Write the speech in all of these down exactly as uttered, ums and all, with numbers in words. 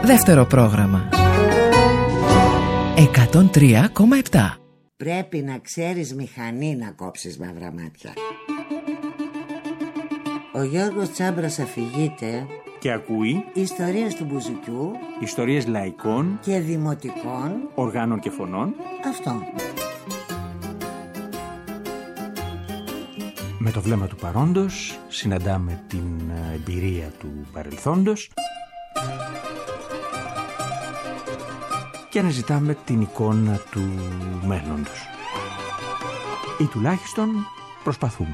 Δεύτερο πρόγραμμα εκατόν τρία κόμμα επτά. Πρέπει να ξέρεις μηχανή να κόψεις μαύρα μάτια. Ο Γιώργος Τσάμπρας αφηγείται και ακούει ιστορίες του μπουζουκιού, ιστορίες λαϊκών και δημοτικών οργάνων και φωνών. Αυτό. Με το βλέμμα του παρόντος συναντάμε την εμπειρία του παρελθόντος και αναζητάμε την εικόνα του μέλλοντος. Ή τουλάχιστον προσπαθούμε.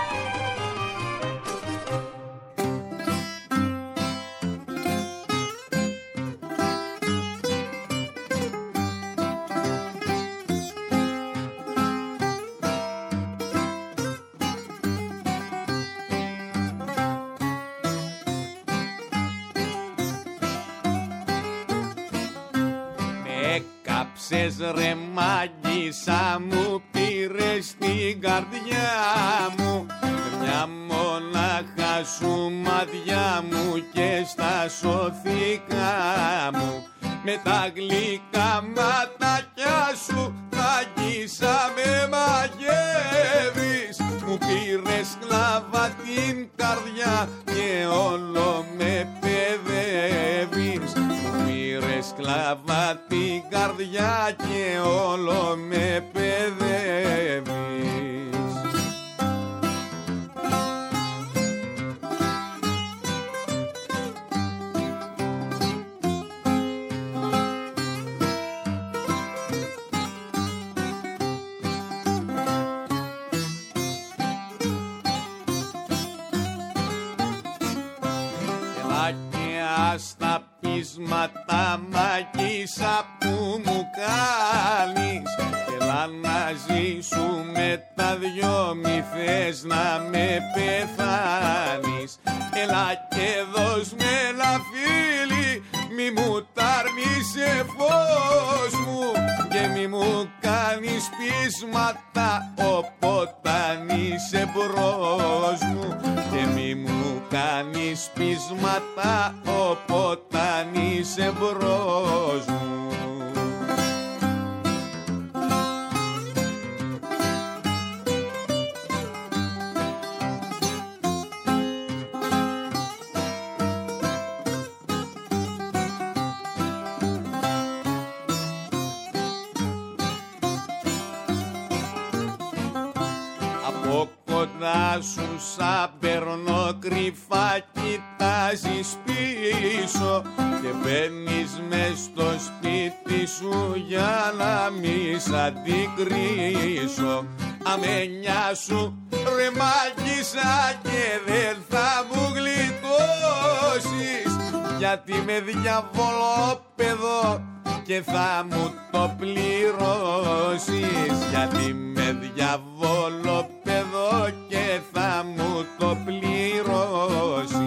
Ρε μάγισσα μου, πήρες στην καρδιά μου, μια μονάχα σου μάτια μου και στα σωθήκα μου. Με τα γλυκά ματάκια σου μάγισσα με μαγεύεις, μου πήρες σκλάβα την καρδιά και όλο με παιδεύεις. Σκλάβα την καρδιά και όλο με παιδεύεις. Έλα και άστα πείσματα μαγίσα που μου κάνεις, έλα να ζήσουμε τα δυο, μη θες να με πεθάνεις. Έλα και δώσ' με ένα φίλι, μη μου τάρνησε φως μου και μη μου κάνεις πείσματα όταν είσαι μπρος μου, και μη μου κάνεις πείσματα όταν είσαι μπρος μου. Από κοντά σου σαν περνώ κρυφά κοιτάζεις πίσω και μπαίνεις μες στο σπίτι σου για να μη σ' αντικρίσω. Αμένια σου ρε μάγισσα και δεν θα μου γλιτώσεις, γιατί με διαβολόπεδο και θα μου το πληρώσεις, γιατί με διαβολόπεδο και θα μου το πληρώσεις.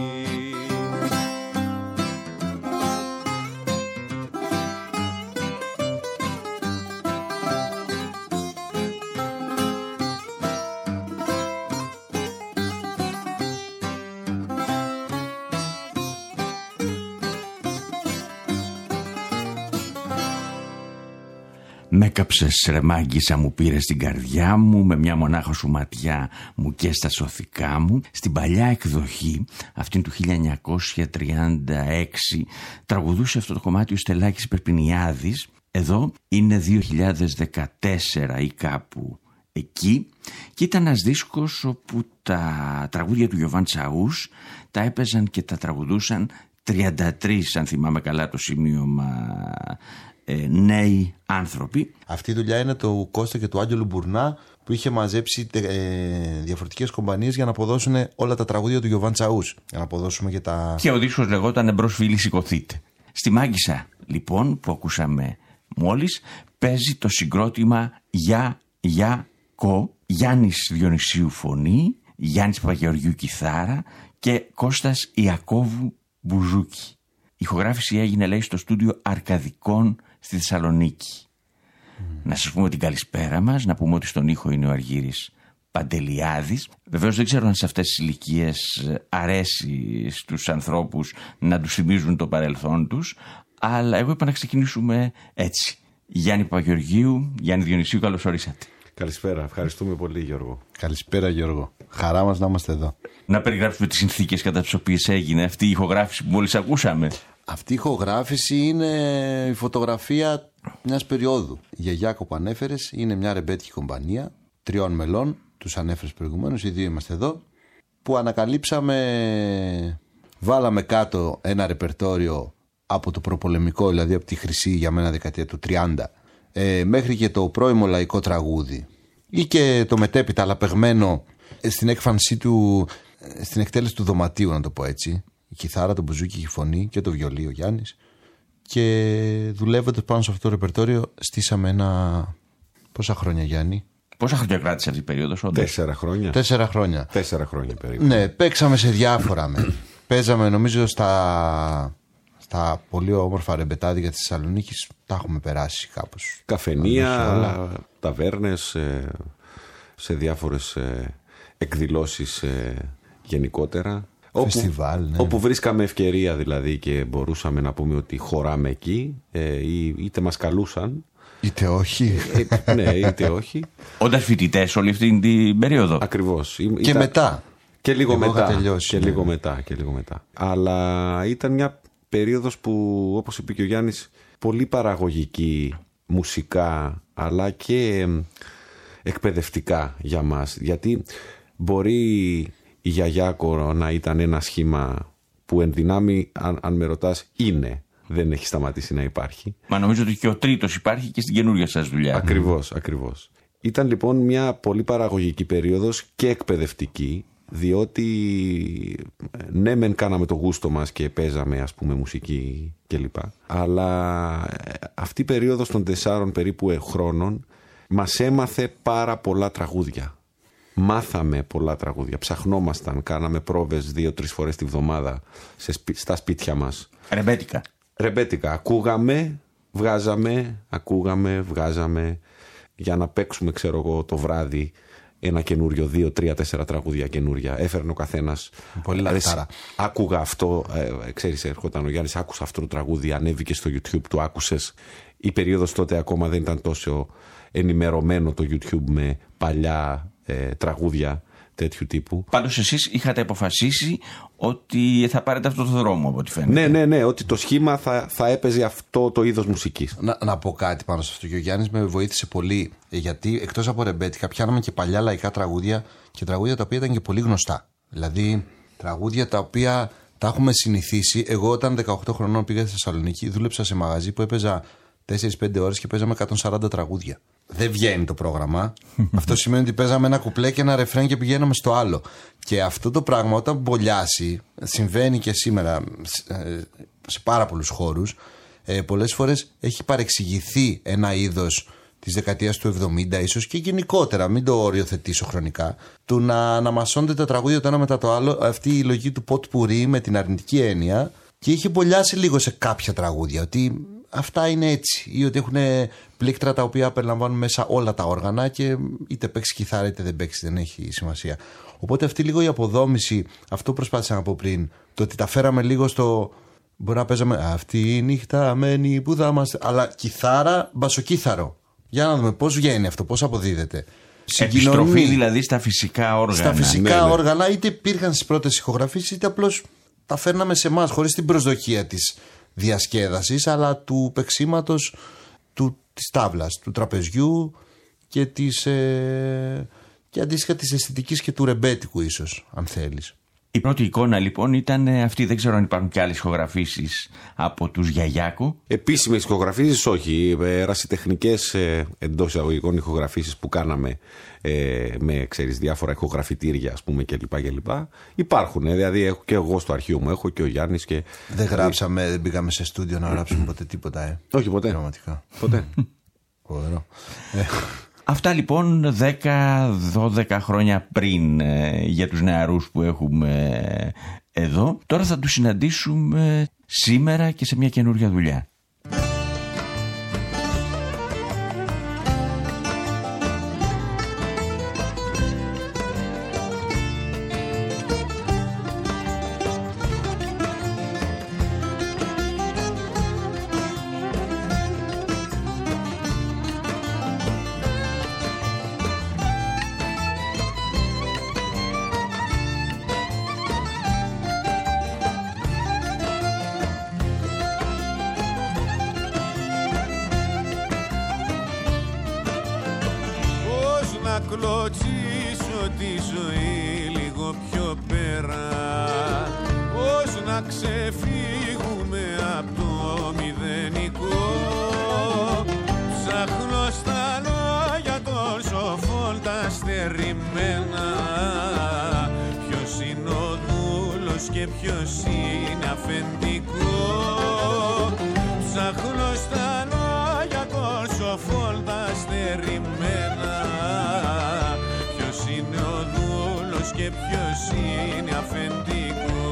Μ' έκαψες ρε μάγισσα, μου πήρες την καρδιά μου, με μια μονάχα σου ματιά μου και στα σωθικά μου. Στην παλιά εκδοχή, αυτήν του χίλια εννιακόσια τριάντα έξι, τραγουδούσε αυτό το κομμάτι ο Στελάκης Περπινιάδης. Εδώ είναι δύο χιλιάδες δεκατέσσερα ή κάπου εκεί, και ήταν ένας δίσκος όπου τα τραγούδια του Γιωβάν Τσαούς τα έπαιζαν και τα τραγουδούσαν τριάντα τρεις, αν θυμάμαι καλά το σημείωμα, ε, νέοι άνθρωποι. Αυτή η δουλειά είναι του Κώστα και του Άγγελου Μπουρνά, που είχε μαζέψει ε, διαφορετικές κομπανίες για να αποδώσουν όλα τα τραγούδια του Γιωβάν Τσαούς. Για να αποδώσουμε και τα... Και ο δίσκος λεγόταν «Εμπρός φίλοι σηκωθείτε». Στη Μάγισσα λοιπόν που ακούσαμε μόλις παίζει το συγκρότημα «Για, για, κο», Γιάννης Διονυσίου φωνή, Γιάννης Παπαγεωργιού κιθάρα και Κώστας Ιακώβου μπουζούκι. Η ηχογράφηση έγινε, λέει, στο στούντιο Αρκαδικών στη Θεσσαλονίκη. Mm. Να σας πούμε την καλησπέρα μας, να πούμε ότι στον ήχο είναι ο Αργύρης Παντελιάδης. Βεβαίως δεν ξέρω αν σε αυτές τις ηλικίες αρέσει στους ανθρώπους να τους θυμίζουν το παρελθόν τους, αλλά εγώ είπα να ξεκινήσουμε έτσι. Γιάννη Παπαγεωργίου, Γιάννη Διονυσίου, καλώς ορίσατε. Καλησπέρα, ευχαριστούμε πολύ Γιώργο. Καλησπέρα Γιώργο, χαρά μας να είμαστε εδώ. Να περιγράψουμε τις συνθήκες κατά τις οποίες έγινε αυτή η ηχογράφηση που μόλις ακούσαμε. Αυτή η ηχογράφηση είναι η φωτογραφία μιας περίοδου. Η γιαγιάκο που ανέφερες είναι μια ρεμπέτικη κομπανία τριών μελών, τους ανέφερες προηγουμένως, οι δύο είμαστε εδώ, που ανακαλύψαμε, βάλαμε κάτω ένα ρεπερτόριο από το προπολεμικό, δηλαδή από τη χρυσή για μένα δεκαετία του τριάντα, ε, μέχρι και το πρώιμο λαϊκό τραγούδι ή και το μετέπειτα αλλά παιγμένο στην έκφανσή του, στην εκτέλεση του δωματίου, να το πω έτσι. Η κιθάρα, το μπουζούκι, η φωνή και το βιολί ο Γιάννης. Και δουλεύοντας πάνω σε αυτό το ρεπερτόριο στήσαμε ένα... Πόσα χρόνια, Γιάννη? Πόσα χρόνια κράτησε αυτή η περίοδος, όντως? Τέσσερα χρόνια. Τέσσερα χρόνια. Τέσσερα χρόνια περίπου. Ναι, παίξαμε σε διάφορα με. Παίζαμε νομίζω στα... στα πολύ όμορφα ρεμπετάδικα της Θεσσαλονίκης. Τα έχουμε περάσει κάπως. Καφενεία, ταβέρνες, σε διάφορες εκδηλώσεις γενικότερα. Φεστιβάλ, ναι. Όπου βρίσκαμε ευκαιρία δηλαδή και μπορούσαμε να πούμε ότι χωράμε εκεί, είτε μας καλούσαν, είτε όχι. Ε, ναι, είτε όχι. Όντας φοιτητές όλη αυτή την περίοδο. Ακριβώς. Και ήταν... μετά. Και λίγο μετά. Τελειώσει, και ναι. λίγο μετά. Και λίγο μετά. Αλλά ήταν μια περίοδος που, όπως είπε και ο Γιάννης, πολύ παραγωγική μουσικά, αλλά και εκπαιδευτικά για μας. Γιατί μπορεί η γιαγιάκο να ήταν ένα σχήμα που εν δυνάμει, αν, αν με ρωτάς, είναι. Δεν έχει σταματήσει να υπάρχει. Μα νομίζω ότι και ο τρίτος υπάρχει και στην καινούργια σας δουλειά. Ακριβώς, ακριβώς. Ήταν λοιπόν μια πολύ παραγωγική περίοδος και εκπαιδευτική, διότι ναι μεν κάναμε το γούστο μας και παίζαμε ας πούμε μουσική κλπ. Αλλά αυτή η περίοδος των τεσσάρων περίπου χρόνων μας έμαθε πάρα πολλά τραγούδια. Μάθαμε πολλά τραγούδια, ψαχνόμασταν, κάναμε πρόβες δύο-τρεις φορές τη βδομάδα σε, στα σπίτια μας. Ρεμπέτικα. Ρεμπέτικα. Ακούγαμε, βγάζαμε, ακούγαμε, βγάζαμε για να παίξουμε, ξέρω εγώ, το βράδυ ένα καινούριο, δύο, τρία, τέσσερα τραγούδια καινούρια. Έφερνε ο καθένας. Πολύ λαχτάρα. Άκουγα αυτό, ε, ξέρεις, έρχονταν ο Γιάννης, άκουσα αυτό το τραγούδι, ανέβηκε στο YouTube, το άκουσες. Η περίοδος τότε ακόμα δεν ήταν τόσο ενημερωμένο το YouTube με παλιά ε, τραγούδια τέτοιου τύπου. Πάντως εσείς είχατε αποφασίσει ότι θα πάρετε αυτό το δρόμο, από ό,τι φαίνεται. Ναι, ναι, ναι, ότι το σχήμα θα, θα έπαιζε αυτό το είδος μουσικής. Να, να πω κάτι πάνω σε αυτό. Και ο Γιάννης με βοήθησε πολύ, γιατί εκτός από ρεμπέτικα πιάναμε και παλιά λαϊκά τραγούδια και τραγούδια τα οποία ήταν και πολύ γνωστά. Δηλαδή τραγούδια τα οποία τα έχουμε συνηθίσει. Εγώ όταν δεκαοκτώ χρονών πήγα στη Θεσσαλονίκη, δούλεψα σε μαγαζί που έπαιζα τέσσερις πέντε ώρες και παίζαμε εκατόν σαράντα τραγούδια. Δεν βγαίνει το πρόγραμμα. Αυτό σημαίνει ότι παίζαμε ένα κουπλέ και ένα ρεφρέν και πηγαίναμε στο άλλο. Και αυτό το πράγμα όταν μπολιάσει, συμβαίνει και σήμερα σε πάρα πολλούς χώρους, ε, πολλές φορές έχει παρεξηγηθεί ένα είδος της δεκαετίας του εβδομήντα, ίσως και γενικότερα, μην το οριοθετήσω χρονικά, του να αναμασώνται τα τραγούδια το ένα μετά το άλλο, αυτή η λογική του ποτ πουρί με την αρνητική έννοια, και είχε μπολιάσει λίγο σε κάποια τραγούδια ότι αυτά είναι έτσι, ή ότι έχουν πλήκτρα τα οποία περιλαμβάνουν μέσα όλα τα όργανα και είτε παίξει κιθάρα είτε δεν παίξει, δεν έχει σημασία. Οπότε αυτή λίγο η αποδόμηση, αυτό προσπάθησα να πω πριν, το ότι τα φέραμε λίγο στο. Μπορεί να παίζαμε αυτή η νύχτα μένει που θα είμαστε. Αλλά κιθάρα, μπασοκίθαρο. Για να δούμε πώς βγαίνει αυτό, πώς αποδίδεται. Επιστροφή δηλαδή στα φυσικά όργανα. Στα φυσικά ναι, ναι. όργανα, είτε υπήρχαν στις πρώτες ηχογραφήσεις, είτε απλώς τα φέρναμε σε εμάς χωρίς την προσδοκία της διασκέδασης, αλλά του παίξήματος του, της τάβλας, του τραπεζιού και, της, ε, και αντίστοιχα της αισθητικής και του ρεμπέτικου ίσως, αν θέλεις. Η πρώτη εικόνα λοιπόν ήταν αυτή, δεν ξέρω αν υπάρχουν και άλλες ηχογραφήσεις από τους Γιαγιάκου. Επίσημες ηχογραφήσεις όχι, ερασιτεχνικές εντός εισαγωγικών ηχογραφήσεις που κάναμε ε, με ξέρεις, διάφορα ηχογραφητήρια ας πούμε κλπ. κλπ. Υπάρχουν, δηλαδή έχω και εγώ στο αρχείο μου, έχω και ο Γιάννης και... Δεν γράψαμε, δεν πήγαμε σε στούντιο να γράψουμε ποτέ τίποτα, ε. Όχι ποτέ. Πραγματικά. Ποτέ. Φοβερό. Αυτά λοιπόν δέκα δώδεκα χρόνια πριν ε, για τους νεαρούς που έχουμε εδώ. Τώρα θα τους συναντήσουμε σήμερα και σε μια καινούργια δουλειά. κλωτσίσω τη ζωή λίγο πιο πέρα, πώς να ξεφύγουμε από το μηδενικό. Ψάχνω στα λόγια των σοφών τα στερημένα, ποιος είναι ο δούλος και ποιος είναι αφεντικό. Ψάχνω στα λόγια των σοφών τα στερημένα, ποιος είναι ο δούλος και ποιος είναι αφεντικό.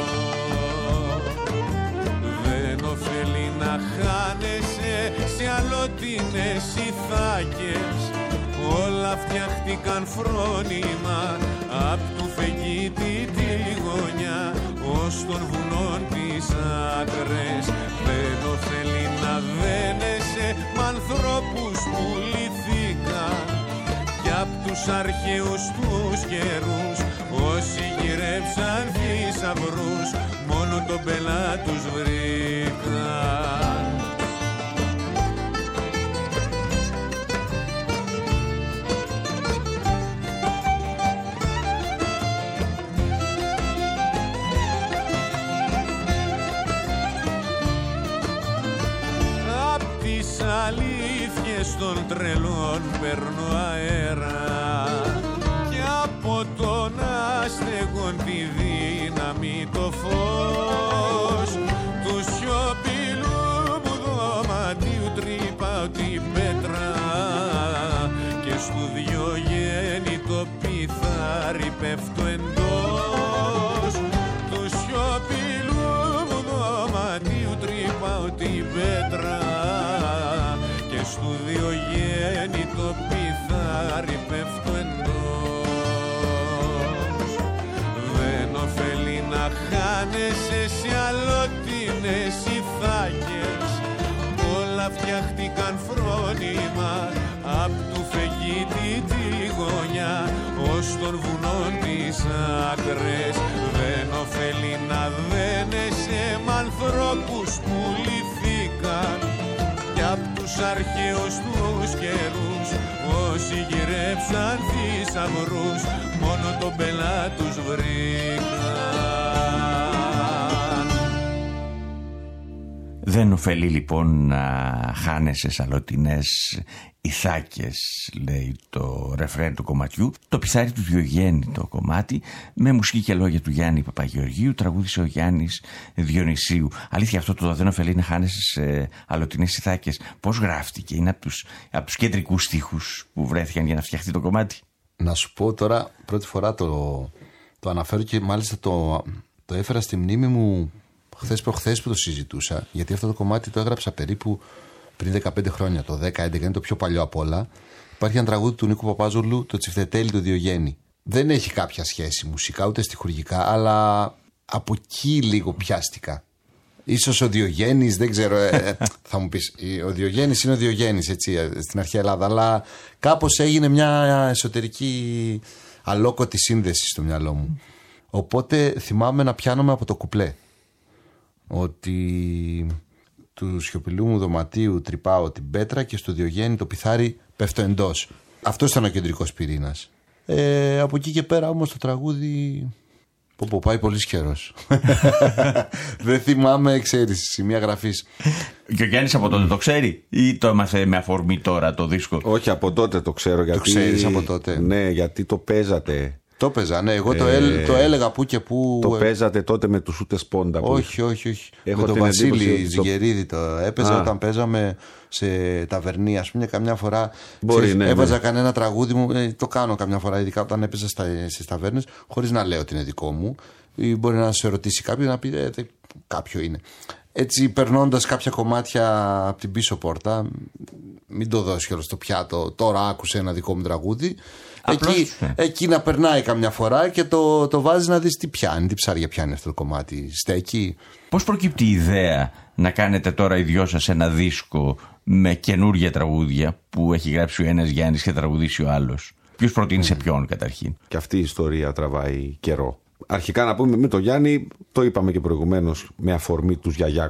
Δεν ωφελεί να χάνεσαι σε αλλοτινές ηθάκες, όλα φτιάχτηκαν φρόνημα απ' του φεγγίτη τη γωνιά ως των βουνών τις άκρες. Δεν ωφελεί να δένεσαι μ' ανθρώπους που λυθήκαν κι απ' τους αρχαίους τους καιρούς, όσοι γυρέψαν θησαυρούς μόνο τον πελά τους βρήκαν. Αλήθειες των τρελών παίρνω αέρα και από τον άστεγον τη δύναμη το φως του σιωπηλού μου δωματίου τρύπαω την πέτρα και στου διογέννητο πιθάρι πέφτω εντός του σιωπηλού μου δωματίου τρύπαω την πέτρα και στου διογέννητο πιθάρι πέφτω εντός. Δεν ωφελεί να χάνεσαι σε αλλοτινές ηθάκες, όλα φτιάχτηκαν φρόνημα απ' του φεγγίτη τη γωνιά ως των βουνών τις άκρες. Δεν ωφελεί να δένεσαι μ' ανθρώπους που λυθήκαν κι απ' τους αρχαίους τους καιρούς, όσοι γυρέψαν θησαυρούς μόνο τον πελά τους βρήκαν. Δεν ωφελεί λοιπόν να χάνεσαι σε αλλοτινές ηθάκες, λέει το ρεφρέν του κομματιού. Το πιθάρι του Διογέννη το κομμάτι, με μουσική και λόγια του Γιάννη Παπαγεωργίου, τραγούδισε ο Γιάννης Διονυσίου. Αλήθεια, αυτό το δεν ωφελεί να χάνεσαι σε αλλοτινές ηθάκες, πώς γράφτηκε? Είναι από τους, από τους κεντρικούς στίχους που βρέθηκαν για να φτιαχτεί το κομμάτι. Να σου πω τώρα, πρώτη φορά το, το αναφέρω και μάλιστα το, το έφερα στη μνήμη μου χθες προχθές που το συζητούσα, γιατί αυτό το κομμάτι το έγραψα περίπου πριν δεκαπέντε χρόνια, το δέκα έντεκα, είναι το πιο παλιό απ' όλα. Υπάρχει ένα τραγούδι του Νίκου Παπάζογλου, το Τσιφτετέλι του Διογέννη. Δεν έχει κάποια σχέση μουσικά ούτε στιχουργικά, αλλά από εκεί λίγο πιάστηκα. Ίσως ο Διογέννης, δεν ξέρω, ε, θα μου πεις, ο Διογέννης είναι ο Διογέννης, έτσι, στην αρχαία Ελλάδα, αλλά κάπως έγινε μια εσωτερική αλόκοτη σύνδεση στο μυαλό μου. Οπότε θυμάμαι να πιάνομαι από το κουπλέ, ότι του σιωπηλού μου δωματίου τρυπάω την πέτρα και στο Διογέννη το πιθάρι πέφτω εντός. Αυτός ήταν ο κεντρικός πυρήνας. Ε, από εκεί και πέρα όμως το τραγούδι πω, πω, πάει πολύ καιρός. Δεν θυμάμαι, ξέρεις, σημεία γραφής. Και ο Γιάννης από τότε το ξέρει ή το έμαθε με αφορμή τώρα το δίσκο? Όχι, από τότε το ξέρω. Γιατί... Το ξέρεις από τότε? Ναι, γιατί το παίζατε. Το παίζα, ναι. Εγώ το, ε, έλ, το έλεγα που και που. Το παίζατε τότε με τους ούτε σπόντα. Όχι, όχι, όχι. Έχω με τον Βασίλη το... Ζυγερίδη το έπαιζα Α. όταν παίζαμε σε ταβερνή. Ας πούμε, καμιά φορά Μπορεί, ξέρεις, ναι, έβαζα ναι. κανένα τραγούδι μου. Ε, το κάνω καμιά φορά, ειδικά όταν έπαιζα στις ταβέρνες, χωρίς να λέω ότι είναι δικό μου. Ή μπορεί να σε ρωτήσει κάποιο να πει ε, κάποιο είναι. Έτσι, περνώντας κάποια κομμάτια από την πίσω πόρτα, μην το δώσει όλο στο πιάτο. Τώρα άκουσε ένα δικό μου τραγούδι. Εκεί, εκεί να περνάει καμιά φορά και το, το βάζεις να δεις τι πιάνει, τι ψάρια πιάνει αυτό το κομμάτι. Στέκει. Πώς προκύπτει η ιδέα να κάνετε τώρα οι δυο σας ένα δίσκο με καινούργια τραγούδια που έχει γράψει ο ένας Γιάννης και τραγουδήσει ο άλλος? Ποιος προτείνει σε ποιον καταρχήν? Και αυτή η ιστορία τραβάει καιρό. Αρχικά να πούμε με τον Γιάννη, το είπαμε και προηγουμένως, με αφορμή του Γιαγιάκο,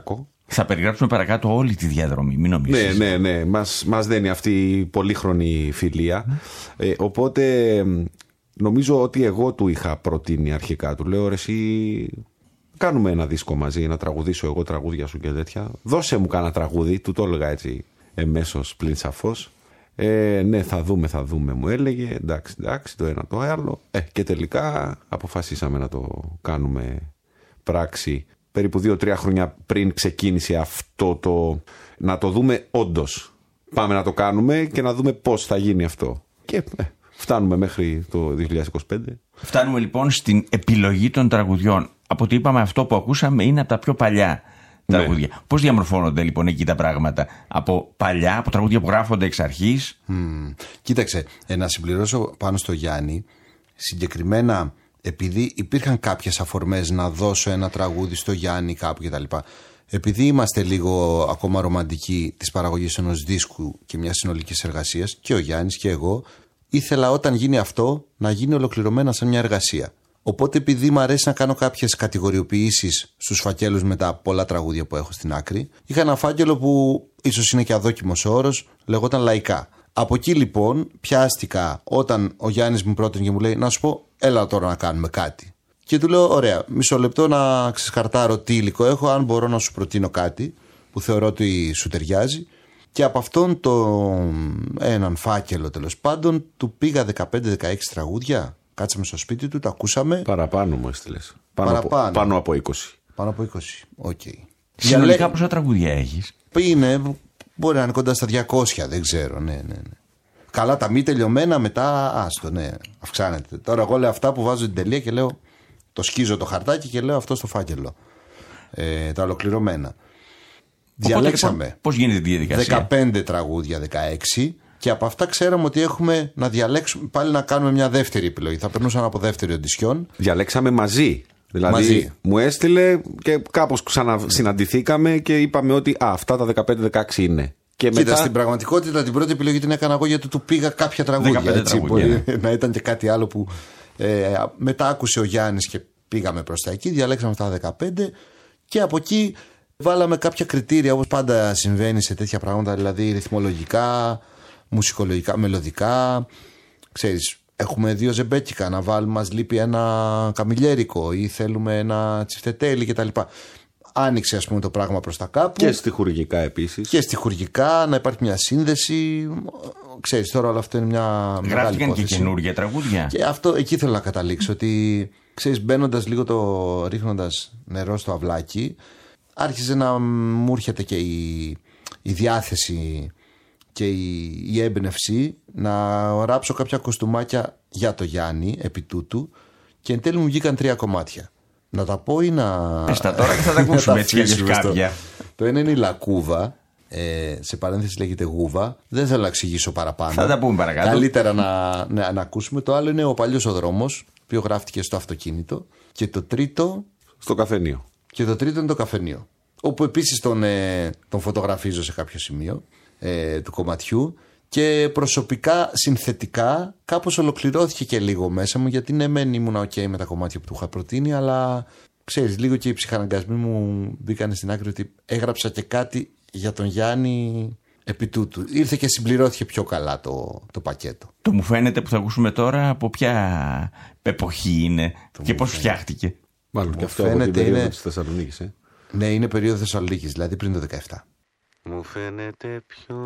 Θα περιγράψουμε παρακάτω όλη τη διαδρομή, μην νομίζεις. Ναι, ναι, ναι. Μας, μας δένει αυτή η πολύχρονη φιλία. Mm. Ε, οπότε νομίζω ότι εγώ του είχα προτείνει αρχικά. Του λέω, ρε εσύ, κάνουμε ένα δίσκο μαζί, να τραγουδήσω εγώ τραγούδια σου και τέτοια. Δώσε μου κάνα τραγούδι, του το έλεγα έτσι εμέσως πλην σαφώς. Ε, ναι, θα δούμε, θα δούμε, μου έλεγε. Εντάξει, εντάξει, το ένα το άλλο. Ε, και τελικά αποφασίσαμε να το κάνουμε πράξη. Περίπου δύο-τρία χρόνια πριν ξεκίνησε αυτό το. Να το δούμε όντως. Πάμε να το κάνουμε και να δούμε πώς θα γίνει αυτό. Και ε, φτάνουμε μέχρι το δύο χιλιάδες είκοσι πέντε. Φτάνουμε λοιπόν στην επιλογή των τραγουδιών. Από ό,τι είπαμε, αυτό που ακούσαμε είναι από τα πιο παλιά τραγούδια. Ναι. Πώς διαμορφώνονται λοιπόν εκεί τα πράγματα? Από παλιά, από τραγούδια που γράφονται εξ αρχής. Mm. Κοίταξε, ε, να συμπληρώσω πάνω στο Γιάννη. Συγκεκριμένα, επειδή υπήρχαν κάποιες αφορμές να δώσω ένα τραγούδι στο Γιάννη κάπου κτλ. Επειδή είμαστε λίγο ακόμα ρομαντικοί της παραγωγής ενός δίσκου και μιας συνολικής εργασίας, και ο Γιάννης και εγώ, ήθελα όταν γίνει αυτό να γίνει ολοκληρωμένα σαν μια εργασία. Οπότε, επειδή μου αρέσει να κάνω κάποιες κατηγοριοποιήσεις στους φακέλους με τα πολλά τραγούδια που έχω στην άκρη, είχα ένα φάκελο που ίσως είναι και αδόκιμος όρος, λεγόταν λαϊκά. Από εκεί λοιπόν πιάστηκα όταν ο Γιάννης μου πρότεινε και μου λέει: να σου πω, έλα τώρα να κάνουμε κάτι. Και του λέω: ωραία, μισό λεπτό να ξεσκαρτάρω τι υλικό έχω, αν μπορώ να σου προτείνω κάτι που θεωρώ ότι σου ταιριάζει. Και από αυτόν τον έναν φάκελο τέλος πάντων του πήγα δεκαπέντε δεκαέξι τραγούδια. Κάτσαμε στο σπίτι του, τα ακούσαμε. Παραπάνω μου έστειλες. Πάνω, Παραπάνω. Από, πάνω από είκοσι. Πάνω από είκοσι, οκ. Okay. Συνολικά λέ... πόσα τραγούδια έχεις? Είναι, μπορεί να είναι κοντά στα διακόσια, δεν ξέρω, ναι, ναι, ναι. Καλά, τα μη τελειωμένα μετά, άστο, ναι, αυξάνεται. Τώρα εγώ λέω αυτά που βάζω την τελεία και λέω, το σκίζω το χαρτάκι και λέω αυτό στο φάκελο. Ε, τα ολοκληρωμένα. Οπότε, διαλέξαμε. Πώς γίνεται η διαδικασία? δεκαπέντε τραγούδια, δεκαέξι. Και από αυτά ξέραμε ότι έχουμε να διαλέξουμε, πάλι να κάνουμε μια δεύτερη επιλογή. Θα περνούσαν από δεύτερη οντισιόν. Διαλέξαμε μαζί. Δηλαδή μαζί. Μου έστειλε και κάπως ξανασυναντηθήκαμε και είπαμε ότι α, αυτά τα δεκαπέντε δεκαέξι είναι. Και Κοίτα, μετά... στην πραγματικότητα την πρώτη επιλογή την έκανα εγώ γιατί του πήγα κάποια τραγούδια. Έτσι, τραγούδια μπορεί ναι. να ήταν και κάτι άλλο που ε, μετά άκουσε ο Γιάννης και πήγαμε προς τα εκεί. Διαλέξαμε αυτά τα δεκαπέντε και από εκεί βάλαμε κάποια κριτήρια όπως πάντα συμβαίνει σε τέτοια πράγματα. Δηλαδή ρυθμολογικά, μουσικολογικά, μελωδικά. Ξέρεις, έχουμε δύο ζεμπέκικα να βάλουμε, μας λείπει ένα καμιλιέρικο ή θέλουμε ένα τσιφτετέλι κτλ. Άνοιξε ας πούμε το πράγμα προς τα κάπου. Και στιχουργικά επίσης. Και στιχουργικά να υπάρχει μια σύνδεση. Ξέρεις, τώρα όλο αυτό είναι μια μεγάλη υπόθεση. Γράφτηκαν και καινούργια τραγούδια. Και αυτό εκεί θέλω να καταλήξω. Ότι ξέρεις, μπαίνοντας λίγο το, ρίχνοντας νερό στο αυλάκι, άρχισε να μου έρχεται και η, η διάθεση και η, η έμπνευση να ράψω κάποια κοστούμάκια για το Γιάννη επί τούτου και εν τέλει μου βγήκαν τρία κομμάτια. Να τα πω ή να. Πες τα τώρα και θα τα ακούσουμε έτσι για κάποια. Το ένα είναι η Λακούβα. Ε, σε παρένθεση λέγεται Γούβα. Δεν θέλω να εξηγήσω παραπάνω. Θα τα πούμε παρακάτω. Καλύτερα να, να, να ακούσουμε. Το άλλο είναι ο Παλιός ο Δρόμος, ο οποίο γράφτηκε στο αυτοκίνητο. Και το τρίτο. Στο καφενείο. Και το τρίτο είναι το καφενείο. Όπου επίσης τον, ε, τον φωτογραφίζω σε κάποιο σημείο ε, του κομματιού. Και προσωπικά, συνθετικά, κάπως ολοκληρώθηκε και λίγο μέσα μου. Γιατί ναι, μεν ήμουν ok με τα κομμάτια που του είχα προτείνει, αλλά ξέρεις, λίγο και οι ψυχαναγκασμοί μου μπήκαν στην άκρη ότι έγραψα και κάτι για τον Γιάννη επί τούτου. Ήρθε και συμπληρώθηκε πιο καλά το, το πακέτο. Το μου φαίνεται που θα ακούσουμε τώρα από ποια εποχή είναι το και πώς φτιάχτηκε. Μάλλον και αυτό από την περίοδο είναι... της Θεσσαλονίκης. Ε? Ναι, είναι περίοδο Θεσσαλονίκης, δηλαδή πριν το δεκαεπτά. Μου φαίνεται πιο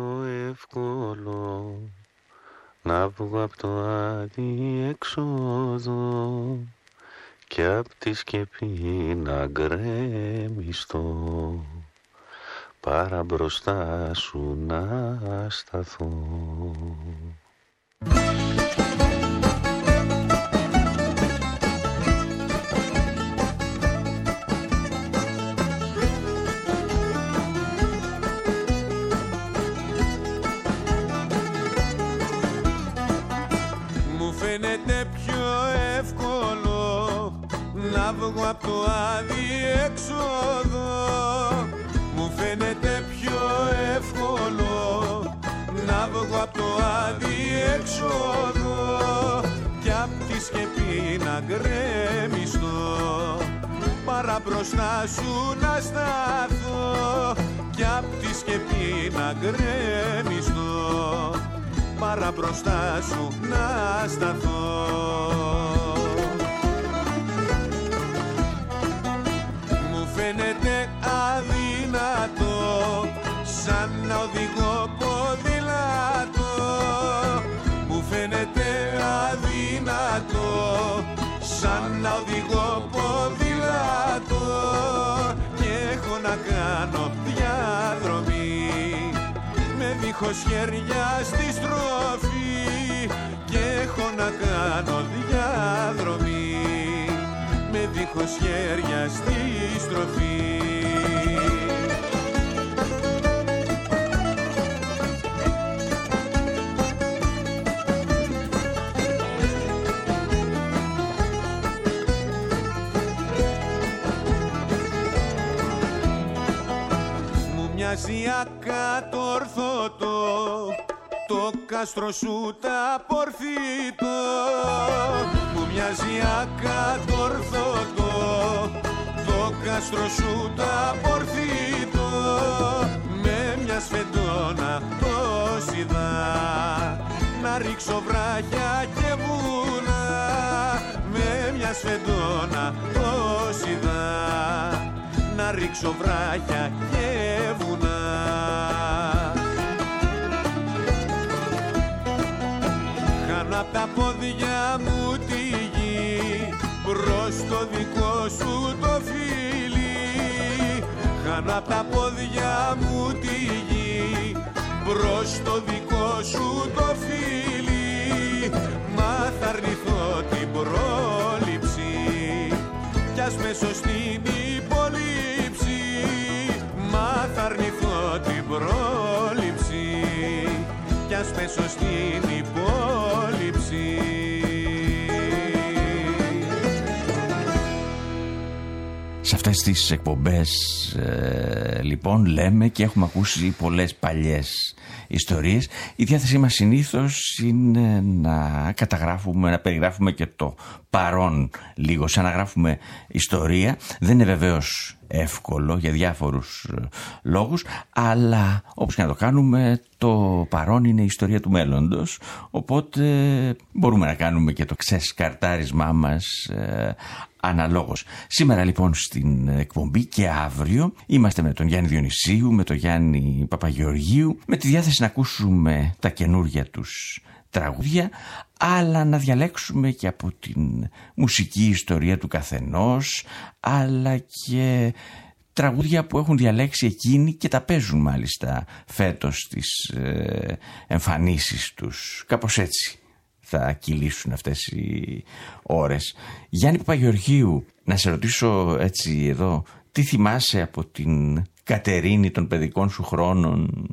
εύκολο να βγω από το αδιέξοδο και απ' τη σκεπή να γκρεμιστώ παρά μπροστά σου να σταθώ. Φαίνεται πιο εύκολο να βγω από το αδιέξοδο. Μου φαίνεται πιο εύκολο να βγω από το αδιέξοδο και απ' τη σκεπή να γκρεμιστώ παρά μπροστά σου να σταθώ κι απ' τη σκεπή να γκρεμιστώ, παρά μπροστά σου να σταθώ. Μου φαίνεται αδύνατο σαν να οδηγώ ποδήλατο, μου φαίνεται αδύνατο σαν να οδηγώ ποδήλατο και έχω να κάνω διαδρομή με δίχως χέρια στη στροφή και έχω να κάνω διαδρομή με δίχως χέρια στη στροφή. Μοιάζει ακατόρθωτο το κάστρο σου τα πορθήτο, μου μοιάζει ακατόρθωτο το κάστρο σου τα πορθήτο, με μια σφεντόνα το σιδά να ρίξω βράχια και βουνά, με μια σφεντόνα το σιδά να ρίξω βράχια και βουνά. Χάνω απ' τα πόδια μου τη γη προς το δικό σου το φίλι, χάνω απ' τα πόδια μου τη γη προς το δικό σου το φίλι, μα θα αρνηθώ την πρόληψη κι ας με σωστή υπολείψη, μα θα αρνηθώ την πρόληψη κι ας με σωστή υπόληψη. Σε αυτές τις εκπομπές ε, λοιπόν λέμε και έχουμε ακούσει πολλές παλιές ιστορίες. Η διάθεσή μας συνήθως είναι να καταγράφουμε, να περιγράφουμε και το παρόν λίγο, σαν να γράφουμε ιστορία. Δεν είναι βεβαίως εύκολο για διάφορους λόγους, αλλά όπως και να το κάνουμε, το παρόν είναι η ιστορία του μέλλοντος, οπότε μπορούμε να κάνουμε και το ξεσκαρτάρισμά μας ε, αναλόγως. Σήμερα λοιπόν στην εκπομπή και αύριο είμαστε με τον Γιάννη Διονυσίου, με τον Γιάννη Παπαγεωργίου, με τη διάθεση να ακούσουμε τα καινούργια τους τραγούδια, αλλά να διαλέξουμε και από την μουσική ιστορία του καθενός, αλλά και τραγούδια που έχουν διαλέξει εκείνοι και τα παίζουν μάλιστα φέτος στις ε, εμφανίσεις τους. Κάπως έτσι θα κυλήσουν αυτές οι ώρες. Γιάννη Παπαγεωργίου, να σε ρωτήσω έτσι εδώ, τι θυμάσαι από την Κατερίνη των παιδικών σου χρόνων,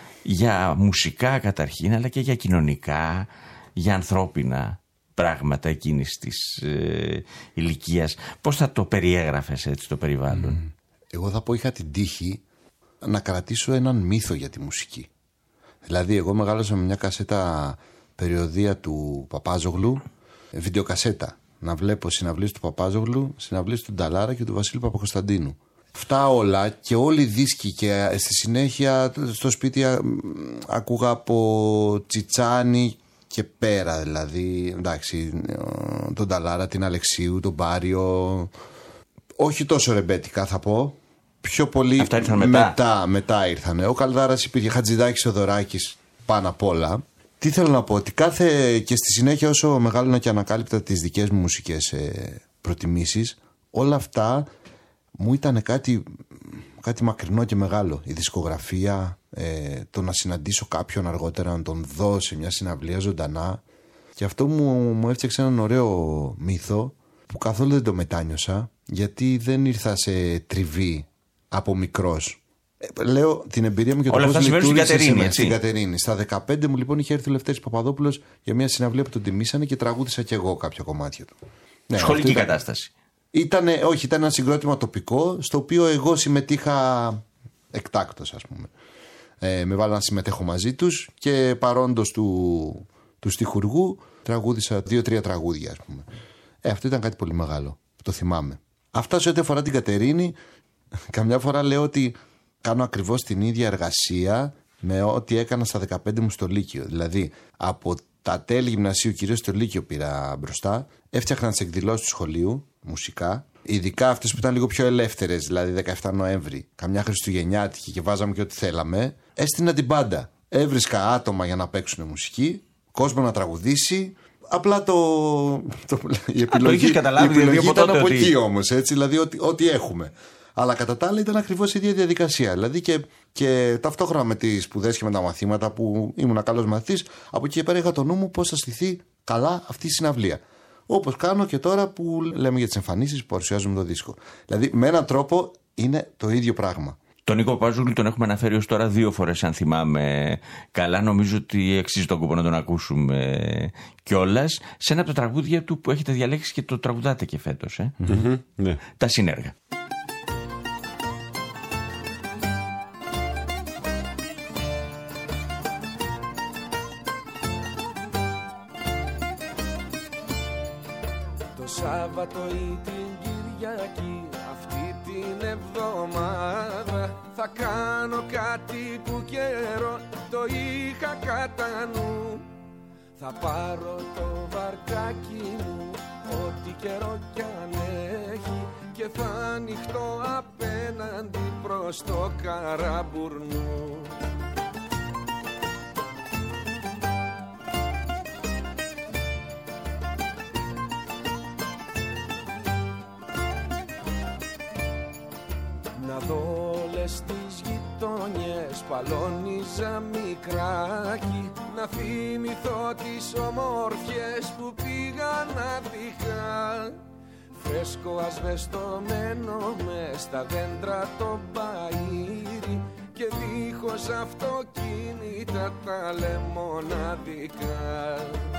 για μουσικά καταρχήν, αλλά και για κοινωνικά, για ανθρώπινα πράγματα εκείνης της ε, ηλικίας. Πώς θα το περιέγραφες έτσι το περιβάλλον? Mm. Εγώ θα πω είχα την τύχη να κρατήσω έναν μύθο για τη μουσική. Δηλαδή εγώ μεγάλωσα με μια κασέτα περιοδία του Παπάζογλου, βιντεοκασέτα. Να βλέπω συναυλίες του Παπάζογλου, συναυλίες του Νταλάρα και του Βασίλη Παπακοσταντίνου. Αυτά όλα και όλοι οι δίσκοι, και στη συνέχεια στο σπίτι ακούγα από Τσιτσάνι και πέρα, δηλαδή εντάξει, τον Νταλάρα, την Αλεξίου, τον Πάριο, όχι τόσο ρεμπέτικα θα πω, πιο πολύ αυτά ήρθαν μετά. μετά, μετά ήρθανε. Ο Καλδάρας υπήρχε, Χατζηδάκης, ο Δωράκης πάνω απ' όλα. Τι θέλω να πω, ότι κάθε και στη συνέχεια όσο μεγάλωνα και ανακάλυπτα τις δικές μου μουσικές ε, προτιμήσεις, όλα αυτά μου ήταν κάτι, κάτι μακρινό και μεγάλο. Η δισκογραφία, ε, το να συναντήσω κάποιον αργότερα, να τον δω σε μια συναυλία ζωντανά. Και αυτό μου, μου έφτιαξε έναν ωραίο μύθο που καθόλου δεν το μετάνιωσα, γιατί δεν ήρθα σε τριβή από μικρός. Ε, λέω την εμπειρία μου και το όλα πώς λειτουργήσε στην Κατερίνη, στην Κατερίνη. Στα δεκαπέντε μου λοιπόν είχε έρθει ο Λευτέρης Παπαδόπουλος για μια συναυλία που τον τιμήσανε και τραγούδισα κι εγώ κάποια κομμάτια του. Ναι, σχολική ήταν, κατάσταση. Ήτανε, όχι, ήταν ένα συγκρότημα τοπικό, στο οποίο εγώ συμμετείχα εκτάκτος, ας πούμε. Ε, με βάλαν να συμμετέχω μαζί τους και παρόντος του, του στιχουργού τραγούδισα δύο-τρία τραγούδια, ας πούμε. Ε, αυτό ήταν κάτι πολύ μεγάλο, το θυμάμαι. Αυτά σε ό,τι αφορά την Κατερίνη. Καμιά φορά λέω ότι κάνω ακριβώς την ίδια εργασία με ό,τι έκανα στα δεκαπέντε μου στο Λύκειο. Δηλαδή, από τα τέλη γυμνασίου, κυρίως στο Λύκειο πήρα μπροστά, έφτιαχνα τις εκδηλώσεις του σχολείου, μουσικά, ειδικά αυτές που ήταν λίγο πιο ελεύθερες, δηλαδή δεκαεφτά Νοέμβρη, καμιά Χριστουγεννιάτικη και βάζαμε και ό,τι θέλαμε. Έστεινα την μπάντα. Έβρισκα άτομα για να παίξουν μουσική, κόσμο να τραγουδήσει. Απλά το, το, η επιλογή, Α, το η επιλογή από ήταν από ότι... εκεί όμως, έτσι, δηλαδή ό,τι, ό,τι έχουμε. Αλλά κατά τα άλλα ήταν ακριβώς η ίδια διαδικασία. Δηλαδή και, και ταυτόχρονα με τις σπουδές και με τα μαθήματα που ήμουν καλός μαθητής, από εκεί και πέρα είχα το νου μου πώς θα στηθεί καλά αυτή η συναυλία. Όπως κάνω και τώρα που λέμε για τις εμφανίσεις που παρουσιάζουμε το δίσκο. Δηλαδή με έναν τρόπο είναι το ίδιο πράγμα. Τον Νίκο Παπαζόγλου τον έχουμε αναφέρει ως τώρα δύο φορές, αν θυμάμαι καλά. Νομίζω ότι αξίζει τον κόπο να τον ακούσουμε κιόλας. Σε ένα από τα τραγούδια του που έχετε διαλέξει και το τραγουδάτε και φέτος. Ε? Mm-hmm, ναι. Τα Συνέργα. Το Σάββατο ή την Κυριακή, αυτή την εβδομάδα θα κάνω κάτι που καιρό το είχα κατά νου. Θα πάρω το βαρκάκι μου, ό,τι καιρό κι αν έχει, και θα ανοιχτώ απέναντι προς το Καραμπουρνού. Να δω όλες τις γειτόνιες, παλώνιζα μικράκι, να θυμηθώ τις ομόρφιες που πήγα να δείχα. Φρέσκο ασβεστομένο μες στα δέντρα το μπαΐρι, και δίχως αυτοκίνητα τα λεμοναδικά.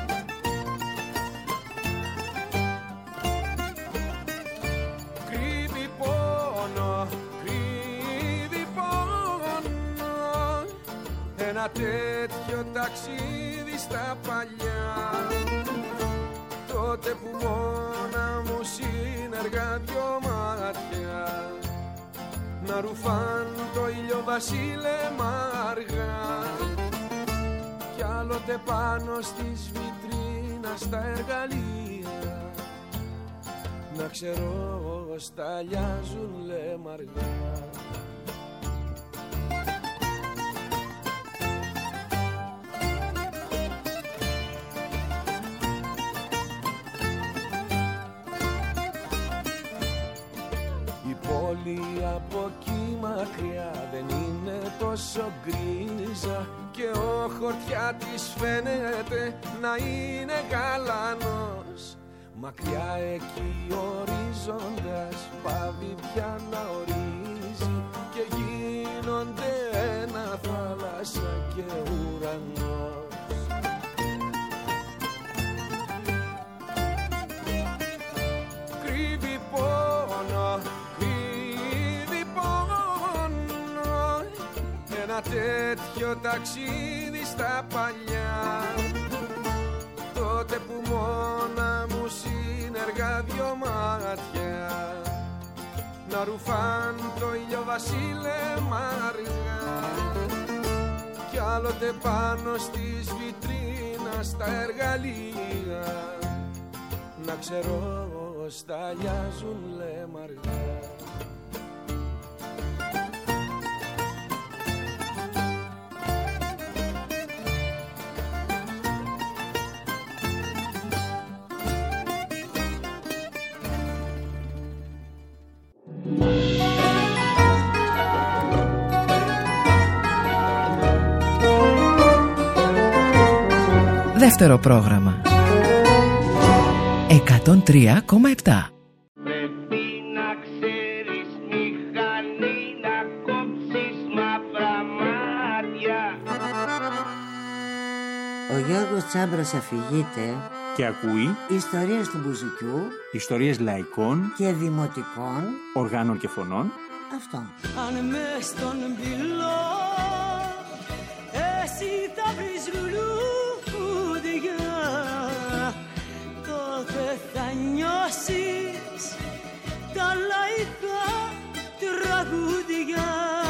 Κρύβει πόνο, κρύβει πόνο, ένα τέτοιο ταξίδι στα παλιά, τότε που μόνα μου συνεργά δυο μάτια να ρουφάν το ηλιοβασίλεμα αργά, κι άλλοτε πάνω στις βιτρίνα στα εργαλεία να ξέρω σταλιάζουν λεμαργά. Η πόλη από εκεί μακριά δεν είναι τόσο γκρίζα, και ο χορτιάτης φαίνεται να είναι γαλανός. Μακριά εκεί ο ορίζοντας πάβει πια να ορίζει, και γίνονται ένα θάλασσα και ουρανός. Κρύβει πόνο, κρύβει πόνο, ένα τέτοιο ταξίδι στα παλιά, τότε που μόνα μου συνεργά δυο μάτια να ρουφάν το ηλιοβασίλεμα αργά, κι άλλοτε πάνω στις βιτρίνα στα εργαλεία να ξέρω σταλιάζουν λεμαργά. Δεύτερο πρόγραμμα εκατόν τρία κόμμα επτά. Πρέπει να ξέρεις μηχανή, να κόψεις μαύρα μάτια. Ο Γιώργος Τσάμπρας αφηγείται Και ακούει ιστορίες του μπουζουκιού ιστορίες λαϊκών και δημοτικών οργάνων και φωνών. Αυτό. Αν μες στον πυλό εσύ θα βρεις λουλούδια, τότε θα νιώσεις τα λαϊκά τραγούδια.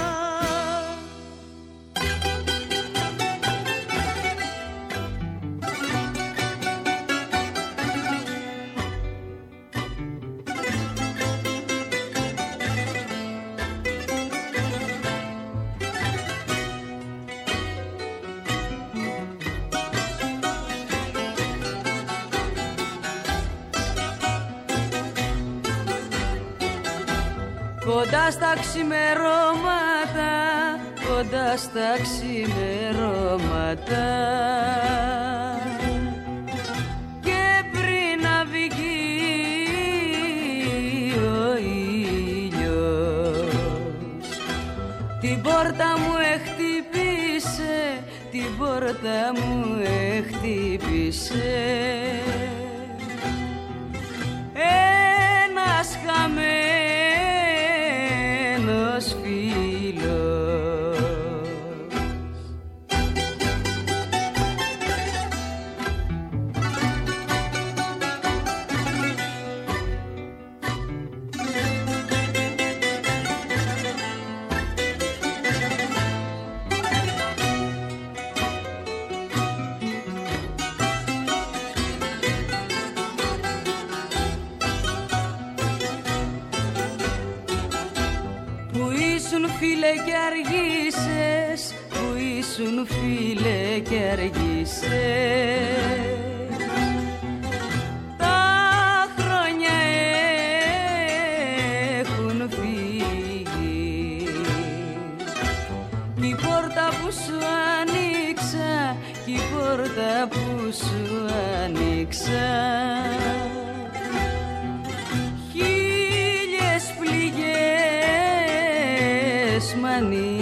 Κοντά στα ξημερώματα, κοντά στα ξημερώματα, και πριν να βγει ο ήλιος, την πόρτα μου εχτύπησε, την πόρτα μου εχτύπησε ένας χαμένος φίλος. Φίλε και αργήσες, που ήσουν φίλε και αργήσες, τα χρόνια έχουν φύγει, κι η πόρτα που σου άνοιξα, κι η πόρτα που σου άνοιξα, χίλιες πληγές μ' ανοίγει.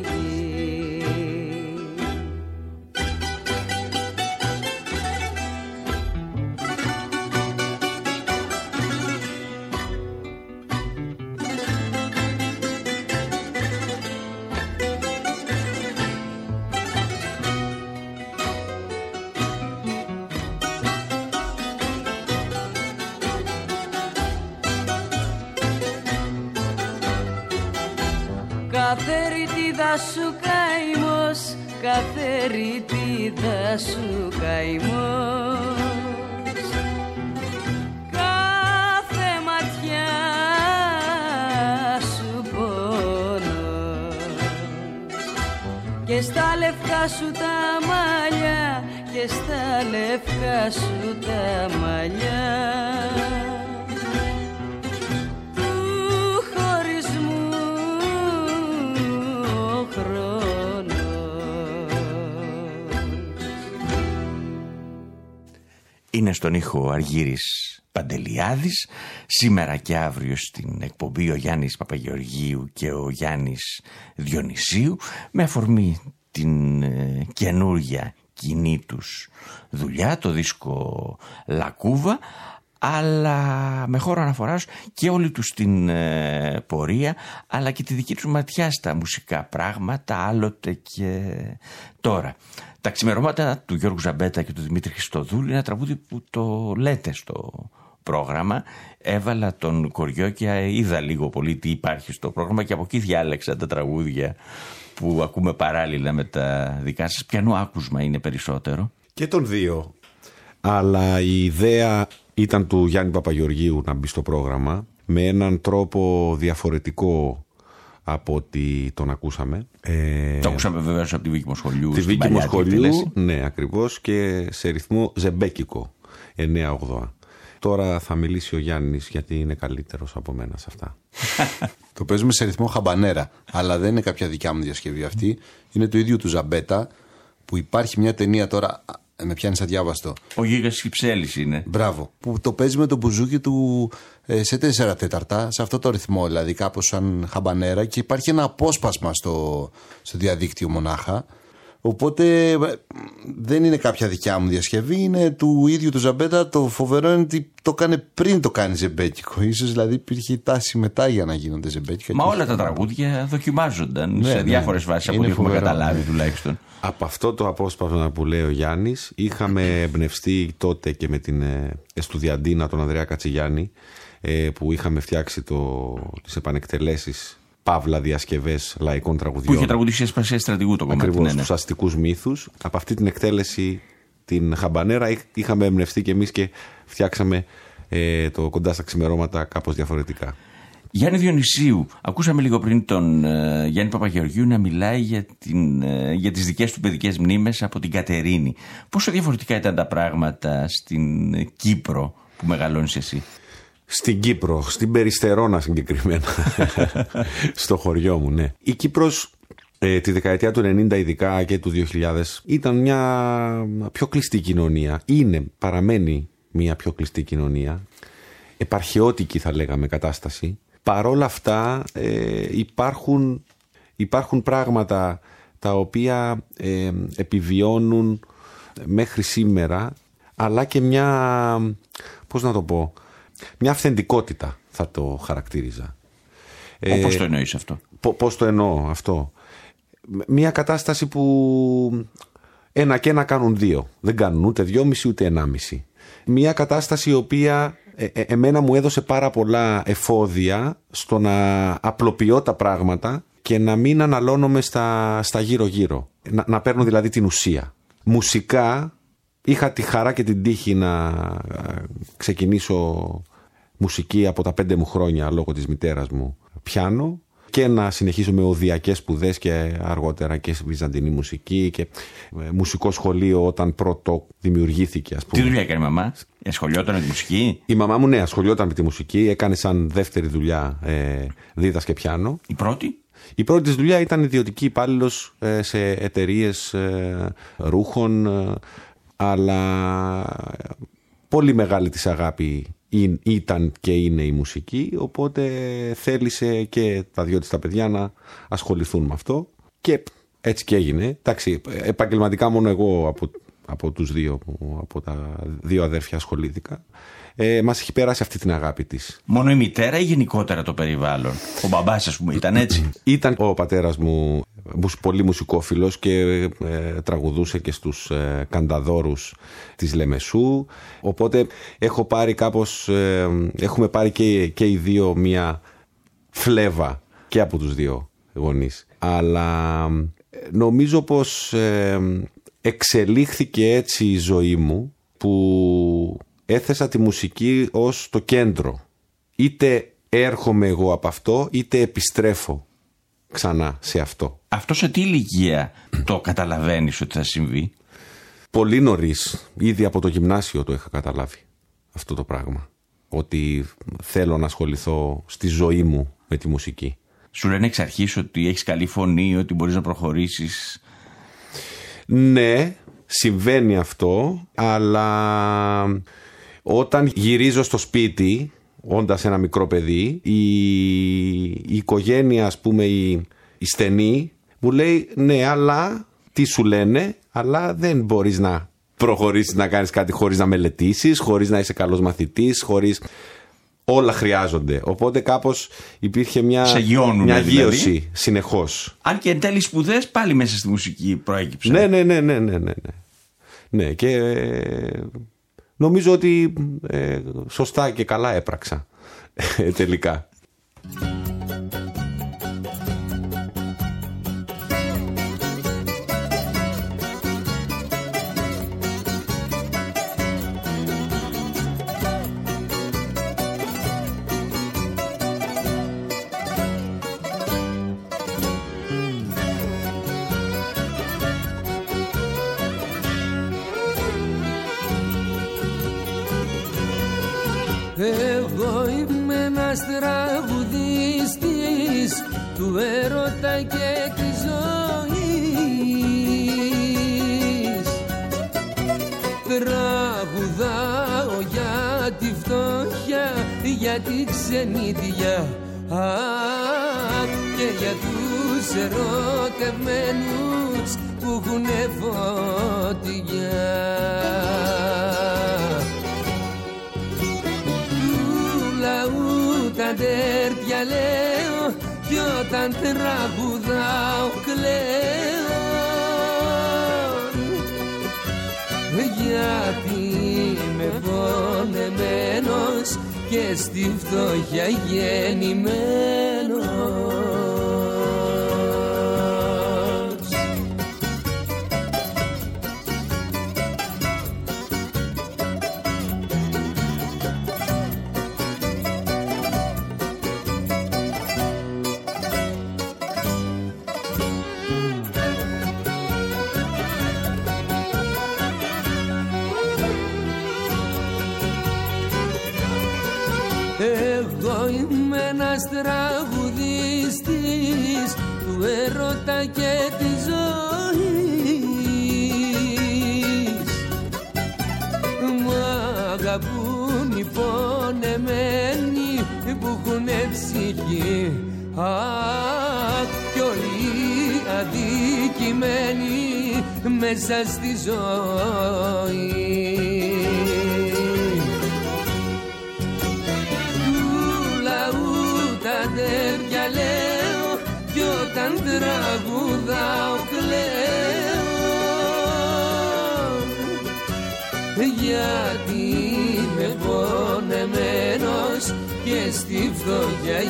Κάθε ρητίδα σου καημός, κάθε ρητίδα σου καημός, κάθε ματιά σου πόνος, και στα λευκά σου τα μαλλιά, και στα λευκά σου τα μαλλιά, είναι στον ήχο Αργύρης Παντελιάδης. Σήμερα και αύριο στην εκπομπή ο Γιάννης Παπαγεωργίου και ο Γιάννης Διονυσίου, με αφορμή την ε, καινούργια κοινή τους δουλειά, το δίσκο Λακούβα, αλλά με χώρο αναφοράς και όλη τους την ε, πορεία, αλλά και τη δική τους ματιά στα μουσικά πράγματα, άλλοτε και τώρα. Τα ξημερώματα του Γιώργου Ζαμπέτα και του Δημήτρη Χριστοδούλη, ένα τραγούδι που το λέτε στο πρόγραμμα. Έβαλα τον Κοριό και είδα λίγο πολύ τι υπάρχει στο πρόγραμμα, και από εκεί διάλεξα τα τραγούδια που ακούμε παράλληλα με τα δικά σας. Ποιανού άκουσμα είναι περισσότερο? Και των δύο. Αλλά η ιδέα ήταν του Γιάννη Παπαγεωργίου να μπει στο πρόγραμμα με έναν τρόπο διαφορετικό από ότι τον ακούσαμε. Ε, το ακούσαμε βεβαίως από τη Βίκη Μοσχολιού. Τη Βίκη Μοσχολιού, ναι, ακριβώς, και σε ρυθμό ζεμπέκικο, εννιά ογδοά. Τώρα θα μιλήσει ο Γιάννης, γιατί είναι καλύτερος από μένα σε αυτά. Το παίζουμε σε ρυθμό χαμπανέρα, αλλά δεν είναι κάποια δικιά μου διασκευή αυτή. Είναι του ίδιου του Ζαμπέτα, που υπάρχει μια ταινία τώρα. Με πιάνεις αδιάβαστο. Ο Γίγας Κυψέλης είναι. Μπράβο. Που το παίζει με το μπουζούκι του ε, σε τέσσερα τέταρτα, σε αυτό το ρυθμό, δηλαδή κάπως σαν χαμπανέρα, και υπάρχει ένα απόσπασμα στο, στο διαδίκτυο μονάχα. Οπότε δεν είναι κάποια δικιά μου διασκευή, είναι του ίδιου του Ζαμπέτα. Το φοβερό είναι ότι το έκανε πριν το κάνει ζεμπέκικο. Ίσως δηλαδή υπήρχε τάση μετά για να γίνονται ζεμπέκικα. Μα όλα τα τραγούδια δοκιμάζονταν, ναι, σε διάφορες ναι, βάσεις, από ό,τι έχουμε καταλάβει τουλάχιστον. Από αυτό το απόσπασμα που λέει ο Γιάννης είχαμε εμπνευστεί τότε και με την Εστουδιαντίνα, τον Ανδρέα Κατσιγιάννη, ε, που είχαμε φτιάξει το, τις επανεκτελέσεις παύλα διασκευές λαϊκών τραγουδιών. Που είχε τραγουδήσει Ασπασία Στρατηγού το κομμάτι. Ακριβώς, ναι, ναι. τους αστικούς μύθους. Από αυτή την εκτέλεση, την Χαμπανέρα, είχαμε εμπνευστεί και εμείς και φτιάξαμε ε, το Κοντά στα ξημερώματα κάπως διαφορετικά. Γιάννη Διονυσίου, ακούσαμε λίγο πριν τον ε, Γιάννη Παπαγεωργίου να μιλάει για, την, ε, για τις δικές του παιδικές μνήμες από την Κατερίνη. Πόσο διαφορετικά ήταν τα πράγματα στην Κύπρο που μεγαλώνεις εσύ? Στην Κύπρο, στην Περιστερώνα συγκεκριμένα, στο χωριό μου, ναι. Η Κύπρος ε, τη δεκαετία του ενενήντα ειδικά και του δύο χιλιάδες ήταν μια πιο κλειστή κοινωνία. Είναι, παραμένει μια πιο κλειστή κοινωνία. Επαρχαιώτικη θα λέγαμε κατάσταση. Παρόλα αυτά ε, υπάρχουν, υπάρχουν πράγματα τα οποία ε, επιβιώνουν μέχρι σήμερα, αλλά και μια, πώς να το πω, μια αυθεντικότητα θα το χαρακτήριζα. Ε, πώς το εννοείς αυτό? Πώς το εννοώ αυτό? Μια κατάσταση που ένα και ένα κάνουν δύο. Δεν κάνουν ούτε δυόμιση ούτε ενάμιση. Μια κατάσταση η οποία ε, ε, εμένα μου έδωσε πάρα πολλά εφόδια στο να απλοποιώ τα πράγματα και να μην αναλώνομαι στα, στα γύρω-γύρω. Να, να παίρνω δηλαδή την ουσία. Μουσικά είχα τη χαρά και την τύχη να ξεκινήσω μουσική από τα πέντε μου χρόνια λόγω της μητέρας μου πιάνο και να συνεχίσω με οδειακές σπουδές και αργότερα και σε βυζαντινή μουσική και μουσικό σχολείο όταν πρώτο δημιουργήθηκε, ας πούμε. Τι δουλειά έκανε η μαμά? Ασχολιόταν με τη μουσική? Η μαμά μου, ναι, ασχολιόταν με τη μουσική. Έκανε σαν δεύτερη δουλειά ε, δίδασκε πιάνο. Η πρώτη? Η πρώτη της δουλειά ήταν ιδιωτική υπάλληλος ε, σε εταιρείες ε, ρούχων, ε, αλλά πολύ μεγάλη της αγάπη ήταν και είναι η μουσική, οπότε θέλησε και τα δυο της τα παιδιά να ασχοληθούν με αυτό και έτσι και έγινε. Εντάξει, επαγγελματικά μόνο εγώ από, από τους δύο, από τα δύο αδέρφια ασχολήθηκα. Ε, μας έχει περάσει αυτή την αγάπη της. Μόνο η μητέρα ή γενικότερα το περιβάλλον? Ο μπαμπάς, ας πούμε, ήταν έτσι? Ήταν ο πατέρας μου πολύ μουσικόφιλος και ε, τραγουδούσε και στους ε, κανταδόρους της Λεμεσού. Οπότε έχω πάρει κάπως, ε, έχουμε πάρει και, και οι δύο μια φλέβα και από τους δύο γονείς. Αλλά νομίζω πως ε, εξελίχθηκε έτσι η ζωή μου που έθεσα τη μουσική ως το κέντρο. Είτε έρχομαι εγώ από αυτό, είτε επιστρέφω ξανά σε αυτό. Αυτό σε τι ηλικία το καταλαβαίνεις ότι θα συμβεί? Πολύ νωρίς, ήδη από το γυμνάσιο το είχα καταλάβει αυτό το πράγμα. Ότι θέλω να ασχοληθώ στη ζωή μου με τη μουσική. Σου λένε εξ αρχής ότι έχεις καλή φωνή, ότι μπορείς να προχωρήσεις? Ναι, συμβαίνει αυτό, αλλά όταν γυρίζω στο σπίτι, όντας ένα μικρό παιδί, η, η οικογένεια, ας πούμε, η, η στενή, μου λέει ναι, αλλά τι σου λένε, αλλά δεν μπορείς να προχωρήσεις να κάνεις κάτι χωρίς να μελετήσεις, χωρίς να είσαι καλός μαθητής, χωρίς... Όλα χρειάζονται. Οπότε κάπως υπήρχε μια, μια γύρωση δηλαδή, συνεχώς. Αν και εν τέλει σπουδές πάλι μέσα στη μουσική προέκυψε. Ναι, ναι, ναι, ναι, ναι, ναι. Ναι, και ε, νομίζω ότι ε, σωστά και καλά έπραξα ε, τελικά. Εγώ είμαι ένας τραγουδιστής του έρωτα και της ζωής. Τραγουδάω για τη φτώχεια, για τη ξενίδια, α, και για τους ερωτευμένους που έχουνε φωτιά. Τα τέρτια λέω κι όταν τραγουδάω κλαίω, γιατί είμαι πονεμένος και στη φτώχεια γεννημένος. Εγώ είμαι ένας τραγουδιστής του έρωτα και της ζωής. Μ' αγαπούν οι πονεμένοι που έχουνε ψυχή, αχ, κι όλοι αδικημένοι μέσα στη ζωή. Τερκια λέω κι όταν τραγουδάω κλαίω, γιατί είμαι πονεμένος και στη φτώχεια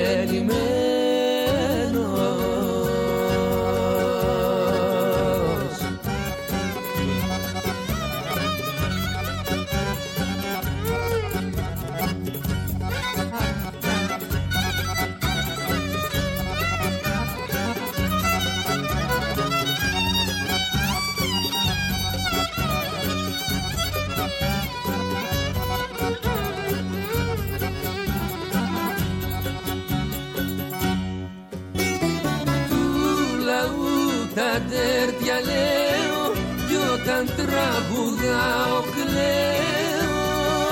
γεννημένος. Τα τέρτια λέω κι όταν τραγουδάω κλαίω,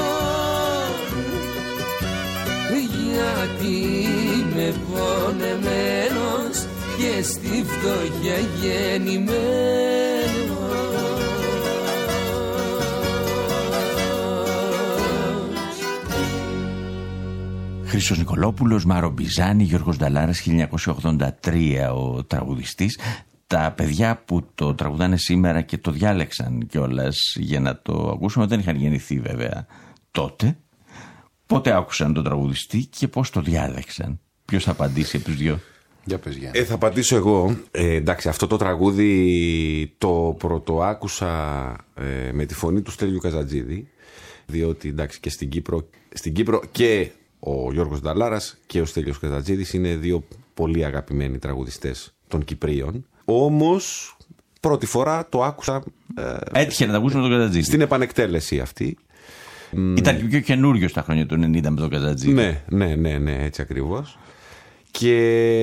γιατί είμαι πονεμένος και στη φτώχεια γεννημένος. Χρήστος Νικολόπουλος, Μάρο Μπιζάνη, Γιώργος Νταλάρας, χίλια εννιακόσια ογδόντα τρία ο τραγουδιστής. Τα παιδιά που το τραγουδάνε σήμερα και το διάλεξαν κιόλας για να το ακούσουμε δεν είχαν γεννηθεί βέβαια τότε. Πότε άκουσαν τον τραγουδιστή και πώς το διάλεξαν? Ποιος θα απαντήσει από τους δυο? Για πες, Γιάννη. Ε, θα απαντήσω εγώ. Ε, εντάξει, αυτό το τραγούδι το πρωτοάκουσα ε, με τη φωνή του Στέλιου Καζατζίδη, διότι εντάξει και στην Κύπρο, στην Κύπρο και ο Γιώργος Νταλάρας και ο Στέλιος Καζατζίδης είναι δύο πολύ αγαπημένοι τραγουδιστές των Κυπρίων. Όμως πρώτη φορά το άκουσα ε, έτυχε να τα ακούσουμε τον Καζατζίδη στην επανεκτέλεση αυτή. Ήταν και πιο καινούριο στα χρόνια του ενενήντα με τον Καζατζίδη. Ναι, ναι, ναι, ναι, έτσι ακριβώς. Και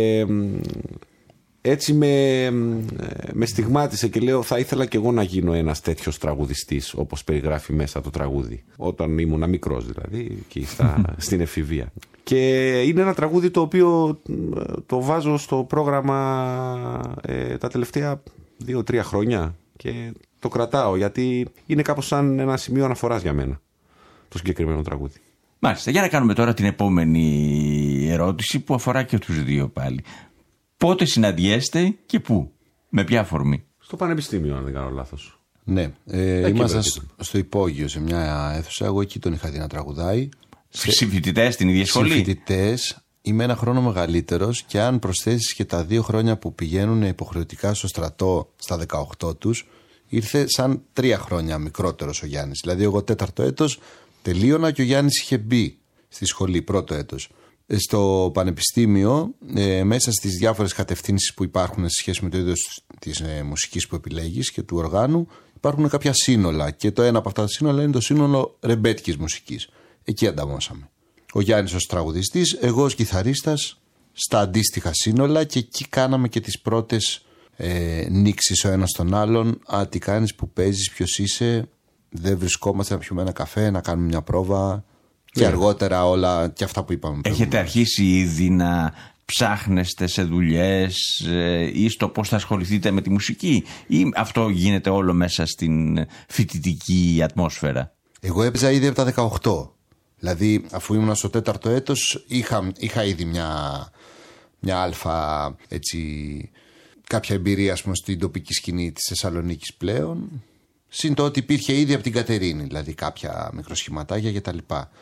έτσι με, με στιγμάτισε και λέω θα ήθελα και εγώ να γίνω ένας τέτοιος τραγουδιστής όπως περιγράφει μέσα το τραγούδι. Όταν ήμουν μικρός δηλαδή και στα, στην εφηβεία. Και είναι ένα τραγούδι το οποίο το βάζω στο πρόγραμμα ε, τα τελευταία δύο-τρία χρόνια και το κρατάω γιατί είναι κάπως σαν ένα σημείο αναφοράς για μένα το συγκεκριμένο τραγούδι. Μάλιστα, για να κάνουμε τώρα την επόμενη ερώτηση που αφορά και τους δύο πάλι. Πότε συναντιέστε και πού, με ποια αφορμή? Στο Πανεπιστήμιο, αν δεν κάνω λάθος. Ναι, ε, ήμασταν στο υπόγειο σε μια αίθουσα. Εγώ εκεί τον είχα δει να τραγουδάει. Συμφοιτητές στην ίδια σχολή? Συμφοιτητές. Είμαι ένα χρόνο μεγαλύτερος και αν προσθέσεις και τα δύο χρόνια που πηγαίνουν υποχρεωτικά στο στρατό στα δεκαοκτώ τους, ήρθε σαν τρία χρόνια μικρότερος ο Γιάννης. Δηλαδή, εγώ τέταρτο έτος τελείωνα και ο Γιάννης είχε μπει στη σχολή πρώτο έτος. Στο πανεπιστήμιο, ε, μέσα στις διάφορες κατευθύνσεις που υπάρχουν σε σχέση με το είδος της ε, μουσικής που επιλέγεις και του οργάνου, υπάρχουν κάποια σύνολα. Και το ένα από αυτά τα σύνολα είναι το σύνολο ρεμπέτικης μουσικής. Εκεί ανταμώσαμε. Ο Γιάννης ως τραγουδιστής, εγώ ως κιθαρίστας στα αντίστοιχα σύνολα και εκεί κάναμε και τις πρώτες ε, νήξεις ο ένας τον άλλον. Α, τι κάνεις, που παίζεις, ποιος είσαι, δεν βρισκόμαστε να πιούμε ένα καφέ, να κάνουμε μια πρόβα. Και αργότερα όλα και αυτά που είπαμε. Έχετε αρχίσει ήδη να ψάχνεστε σε δουλειές ή στο πώς θα ασχοληθείτε με τη μουσική, ή αυτό γίνεται όλο μέσα στην φοιτητική ατμόσφαιρα? Εγώ έπαιζα ήδη από τα δεκαοκτώ. Δηλαδή, αφού ήμουν στο τέταρτο έτος, είχα, είχα ήδη μια, μια αλφα, έτσι, κάποια εμπειρία, ας πούμε, στην τοπική σκηνή της Θεσσαλονίκης πλέον. Συν το ότι υπήρχε ήδη από την Κατερίνη, δηλαδή κάποια μικροσχηματάκια κτλ.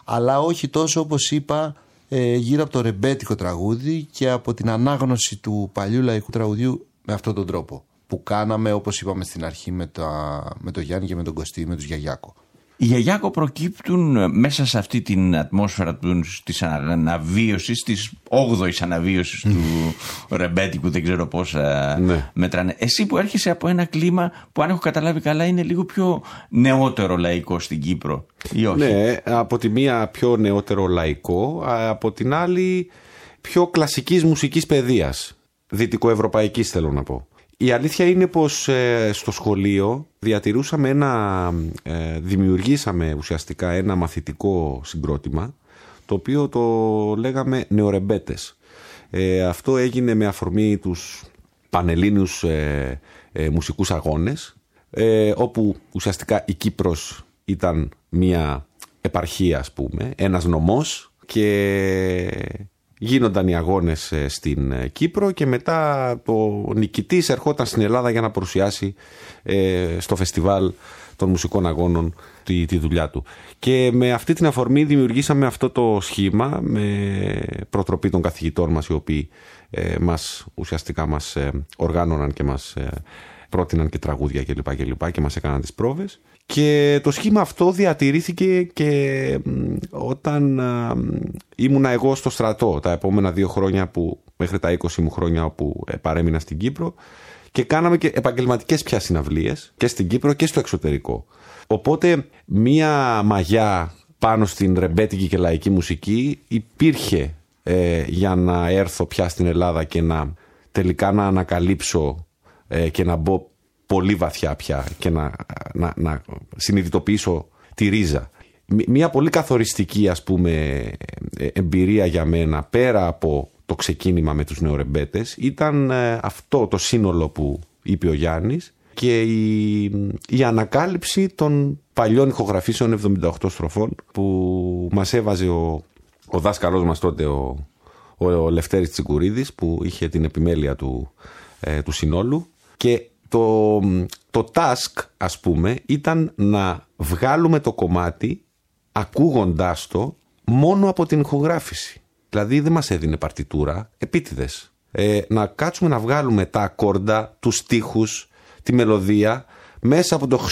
αλλά όχι τόσο όπως είπα ε, γύρω από το ρεμπέτικο τραγούδι και από την ανάγνωση του παλιού λαϊκού τραγουδιού με αυτόν τον τρόπο που κάναμε, όπως είπαμε στην αρχή, με, τα, με τον Γιάννη και με τον Κωστή, με τους Γιαγιάκο. Οι Γιαγιάκο προκύπτουν μέσα σε αυτή την ατμόσφαιρα του, της αναβίωσης, της όγδοης αναβίωσης του ρεμπέτικου, δεν ξέρω πόσα ναι. μετράνε. Εσύ που έρχεσαι από ένα κλίμα που, αν έχω καταλάβει καλά, είναι λίγο πιο νεότερο λαϊκό στην Κύπρο, ή όχι? Ναι, από τη μία πιο νεότερο λαϊκό, από την άλλη πιο κλασικής μουσικής παιδείας, δυτικοευρωπαϊκής θέλω να πω. Η αλήθεια είναι πως ε, στο σχολείο διατηρούσαμε ένα, ε, δημιουργήσαμε ουσιαστικά ένα μαθητικό συγκρότημα, το οποίο το λέγαμε νεορεμπέτες. Ε, αυτό έγινε με αφορμή τους πανελλήνιους ε, ε, μουσικούς αγώνες, ε, όπου ουσιαστικά η Κύπρος ήταν μια επαρχία, ας πούμε, ένας νομός, και γίνονταν οι αγώνες στην Κύπρο και μετά το νικητής ερχόταν στην Ελλάδα για να παρουσιάσει ε, στο φεστιβάλ των μουσικών αγώνων τη, τη δουλειά του. Και με αυτή την αφορμή δημιουργήσαμε αυτό το σχήμα με προτροπή των καθηγητών μας, οι οποίοι ε, μας, ουσιαστικά μας ε, οργάνωναν και μας ε, πρότειναν και τραγούδια κλπ. Και, και, και μας έκαναν τις πρόβες. Και το σχήμα αυτό διατηρήθηκε και όταν α, ήμουνα εγώ στο στρατό τα επόμενα δύο χρόνια, που, μέχρι τα είκοσι μου χρόνια όπου παρέμεινα στην Κύπρο, και κάναμε και επαγγελματικές πια συναυλίες και στην Κύπρο και στο εξωτερικό. Οπότε μία μαγιά πάνω στην ρεμπέτικη και λαϊκή μουσική υπήρχε ε, για να έρθω πια στην Ελλάδα και να τελικά να ανακαλύψω ε, και να μπω πολύ βαθιά πια και να, να, να συνειδητοποιήσω τη ρίζα. Μια πολύ καθοριστική, ας πούμε, εμπειρία για μένα, πέρα από το ξεκίνημα με τους νεορεμπέτες, ήταν αυτό το σύνολο που είπε ο Γιάννης και η, η ανακάλυψη των παλιών ηχογραφήσεων εβδομήντα οκτώ στροφών που μας έβαζε ο, ο δάσκαλός μας τότε, ο, ο, ο Λευτέρης Τσικουρίδης, που είχε την επιμέλεια του, ε, του συνόλου. Και Το, το task, ας πούμε, ήταν να βγάλουμε το κομμάτι ακούγοντάς το μόνο από την ηχογράφηση. Δηλαδή δεν μας έδινε παρτιτούρα, επίτηδες. Ε, να κάτσουμε να βγάλουμε τα ακόρντα, τους στίχους, τη μελωδία, μέσα από το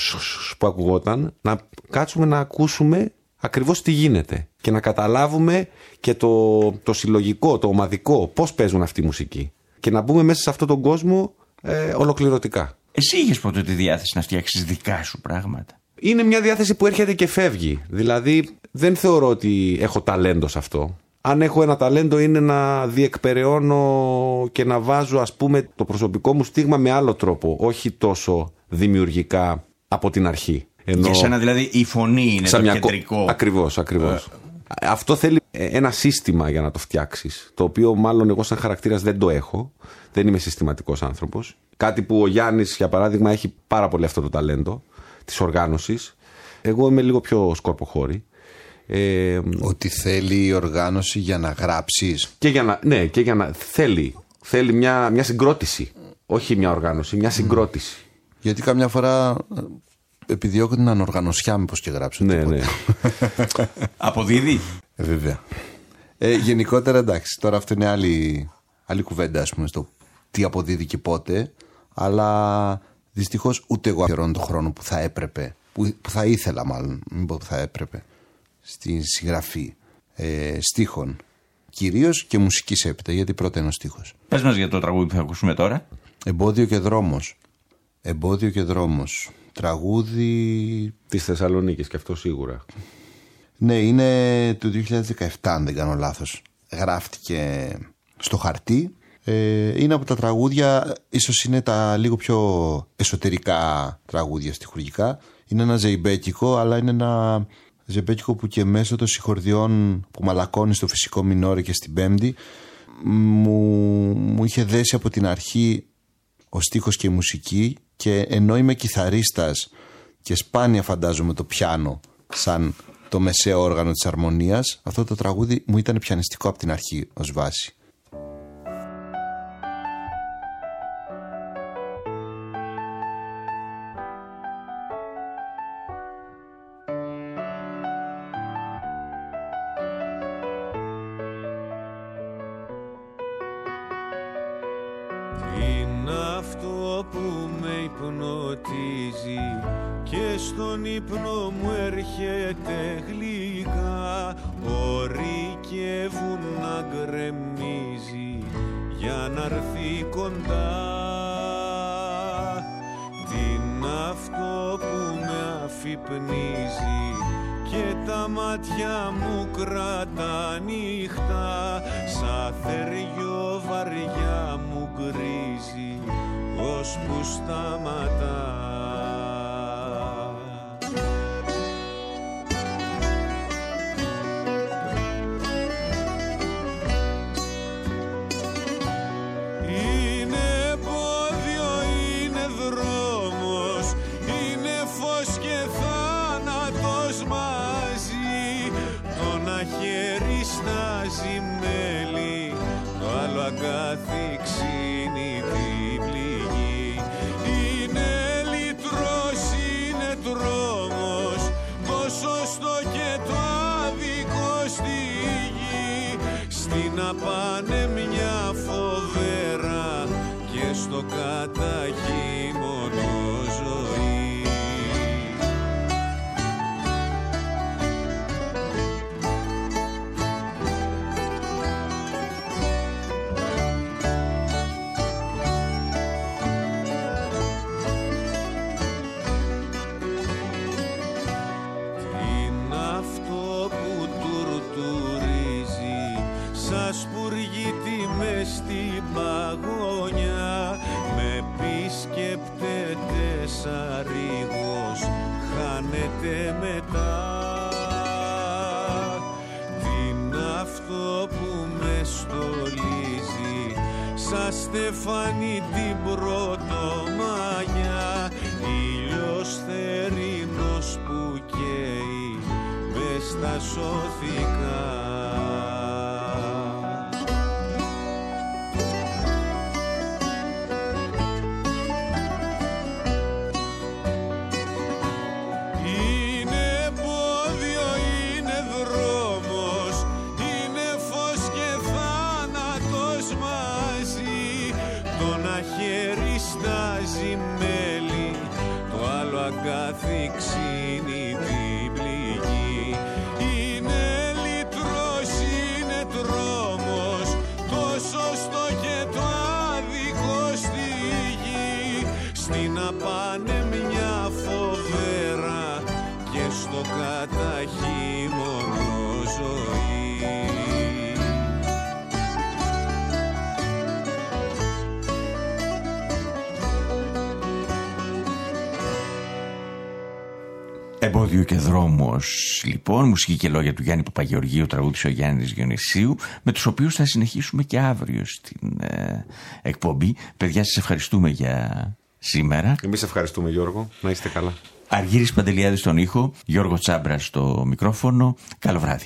που ακουγόταν, να κάτσουμε να ακούσουμε ακριβώς τι γίνεται και να καταλάβουμε και το, το συλλογικό, το ομαδικό, πώς παίζουν αυτή η μουσική. Και να μπούμε μέσα σε αυτόν τον κόσμο Ε, ολοκληρωτικά. Εσύ είχες ποτέ τη διάθεση να φτιάξεις δικά σου πράγματα? Είναι μια διάθεση που έρχεται και φεύγει. Δηλαδή δεν θεωρώ ότι έχω ταλέντο σε αυτό. Αν έχω ένα ταλέντο είναι να διεκπεραιώνω και να βάζω, ας πούμε, το προσωπικό μου στίγμα με άλλο τρόπο, όχι τόσο δημιουργικά από την αρχή. Ενώ... Για σένα δηλαδή η φωνή είναι το μια... κεντρικό. Ακριβώς, ακριβώς. Ε... Αυτό θέλει ένα σύστημα για να το φτιάξεις, το οποίο μάλλον εγώ σαν χαρακτήρας δεν το έχω. Δεν είμαι συστηματικός άνθρωπος. Κάτι που ο Γιάννης, για παράδειγμα, έχει πάρα πολύ αυτό το ταλέντο της οργάνωσης. Εγώ είμαι λίγο πιο σκορποχώρη. Ε, Ότι θέλει η οργάνωση για να γράψεις. Και για να, ναι, και για να θέλει. Θέλει μια, μια συγκρότηση. Όχι μια οργάνωση, μια συγκρότηση. Mm. Γιατί καμιά φορά επιδιώκω την ανοργανωσιά, μήπως και γράψω. Ναι, ναι. Αποδίδει. Ε, βέβαια. Ε, γενικότερα εντάξει, τώρα αυτό είναι άλλη, άλλη κουβέντα, ας πούμε, στο τι αποδίδει και πότε. Αλλά δυστυχώς ούτε εγώ αφιερώνω τον χρόνο που θα έπρεπε, που, που θα ήθελα μάλλον, μην πω που θα έπρεπε, στη συγγραφή ε, στίχων. Κυρίως και μουσικής έπειτα, γιατί πρώτα είναι ο στίχος. Πες μας για το τραγούδι που θα ακούσουμε τώρα. Εμπόδιο και δρόμος. Εμπόδιο και δρόμος. Τραγούδι της Θεσσαλονίκης, και αυτό σίγουρα. Ναι, είναι του δύο χιλιάδες δεκαεπτά, αν δεν κάνω λάθος. Γράφτηκε στο χαρτί. Ε, είναι από τα τραγούδια, ίσως είναι τα λίγο πιο εσωτερικά τραγούδια στιχουργικά. Είναι ένα ζεϊμπέκικο, αλλά είναι ένα ζεϊμπέκικο που και μέσω των συγχορδιών που μαλακώνει στο φυσικό μινόρε και στην πέμπτη μου, μου είχε δέσει από την αρχή ο στίχος και η μουσική. Και ενώ είμαι κιθαρίστας και σπάνια φαντάζομαι το πιάνο σαν το μεσαίο όργανο της αρμονίας, αυτό το τραγούδι μου ήταν πιανιστικό από την αρχή ως βάση. Είναι αυτό που με υπνοτίζει και στον ύπνο μου έρχεται γλυκά, ορικεύουν να γκρεμίζει για να έρθει κοντά. Τι είναι αυτό που με αφυπνίζει και τα μάτια μου κρατά ανοιχτά, σαν θεριό βαριά μου γκρίζει ώσπου σταματά. Είναι πόδιο, είναι δρόμος, είναι φως και θάνατος μαζί. Το ένα χέρι στάζει μέλι, το άλλο αγκάθι ξύνει την πληγή. Είναι λυτρός, είναι τρόμος, το σωστό και το άδικο στη γη. Στην απάνε μια φοβέρα και στο καταχύμωνο ζωή. Στην παγωνιά με επισκέπτεται σαν ρίγος, χάνεται μετά. Τι είναι αυτό που με στολίζει σαν στεφάνι την πρωτομαγιά, ήλιος θερινός που καίει μες στα σωθικά. Αγκάθι ξύνει την πληγή. Είναι λυτρός, είναι τρόμος, το σωστό και το άδικο στη γη. Στην απάνε μια φοβέρα και στο καταχύμωνο ζωή. Εμπόδιο και δρόμος, λοιπόν, μουσική και λόγια του Γιάννη Παπαγεωργίου, τραγούδισε ο Γιάννης Διονυσίου, με τους οποίους θα συνεχίσουμε και αύριο στην ε, εκπομπή. Παιδιά, σας ευχαριστούμε για σήμερα. Εμείς ευχαριστούμε, Γιώργο. Να είστε καλά. Αργύρης Παντελιάδης στον ήχο, Γιώργο Τσάμπρα στο μικρόφωνο. Καλό βράδυ.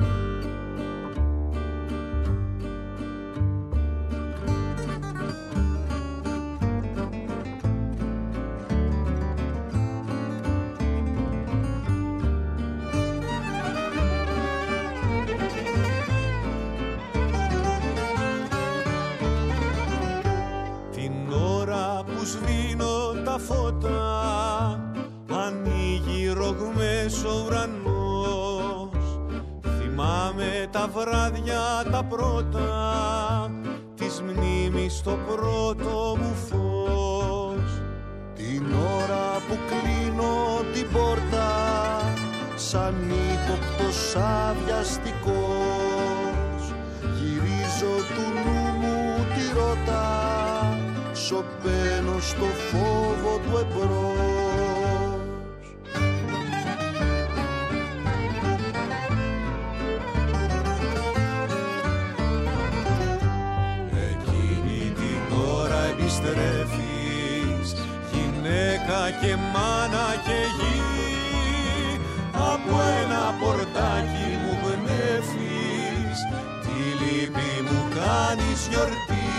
Τα βράδια τα πρώτα της μνήμης το πρώτο μου φως. Την ώρα που κλείνω την πόρτα σαν ύποπτος αβιαστικός, γυρίζω του νου μου τη ρότα, σωπαίνω στο φόβο του εμπρός. Επιστρέφεις γυναίκα και μάνα και γη, από ένα πορτάκι μου πνέφεις, τη λύπη μου κάνεις γιορτή.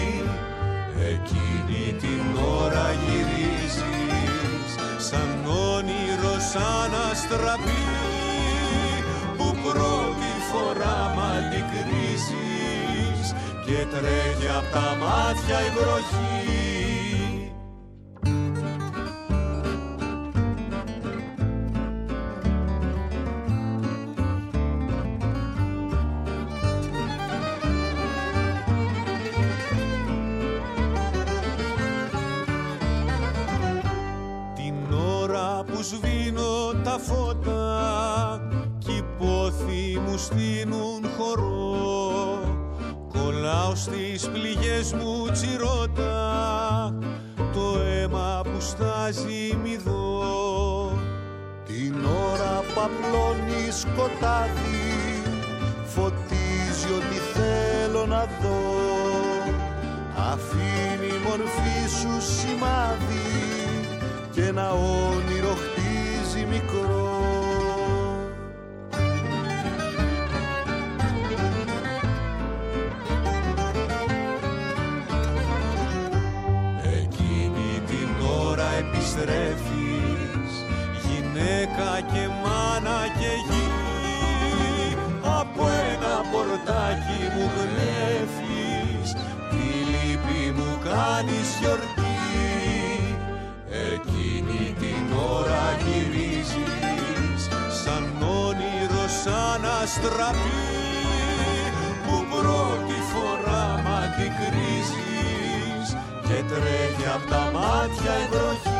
Εκείνη την ώρα γυρίζεις σαν όνειρο σαν αστραπή, που πρώτη φορά μ' αντικρίζεις και τρέχει απ' τα μάτια η βροχή. Την ώρα που σβήνω τα φώτα κι οι πόθοι μου στείνουν χορό, κολλάω στις πληγές μου τσιρώτα το αίμα που στάζει μηδό. Την ώρα που απλώνει σκοτάδι φωτίζει ό,τι θέλω να δω, αφήνει η μορφή σου σημάδι και ένα όνειρο χτίζει μικρό. Επιστρέφεις γυναίκα και μάνα και γη, από ένα πορτάκι μου γνέφεις, τη λύπη μου κάνεις γιορτή. Εκείνη την ώρα γυρίζεις σαν όνειρο σαν αστραπή, που πρώτη φορά μ' αντικρίζεις και τρέχει απ' τα μάτια η βροχή.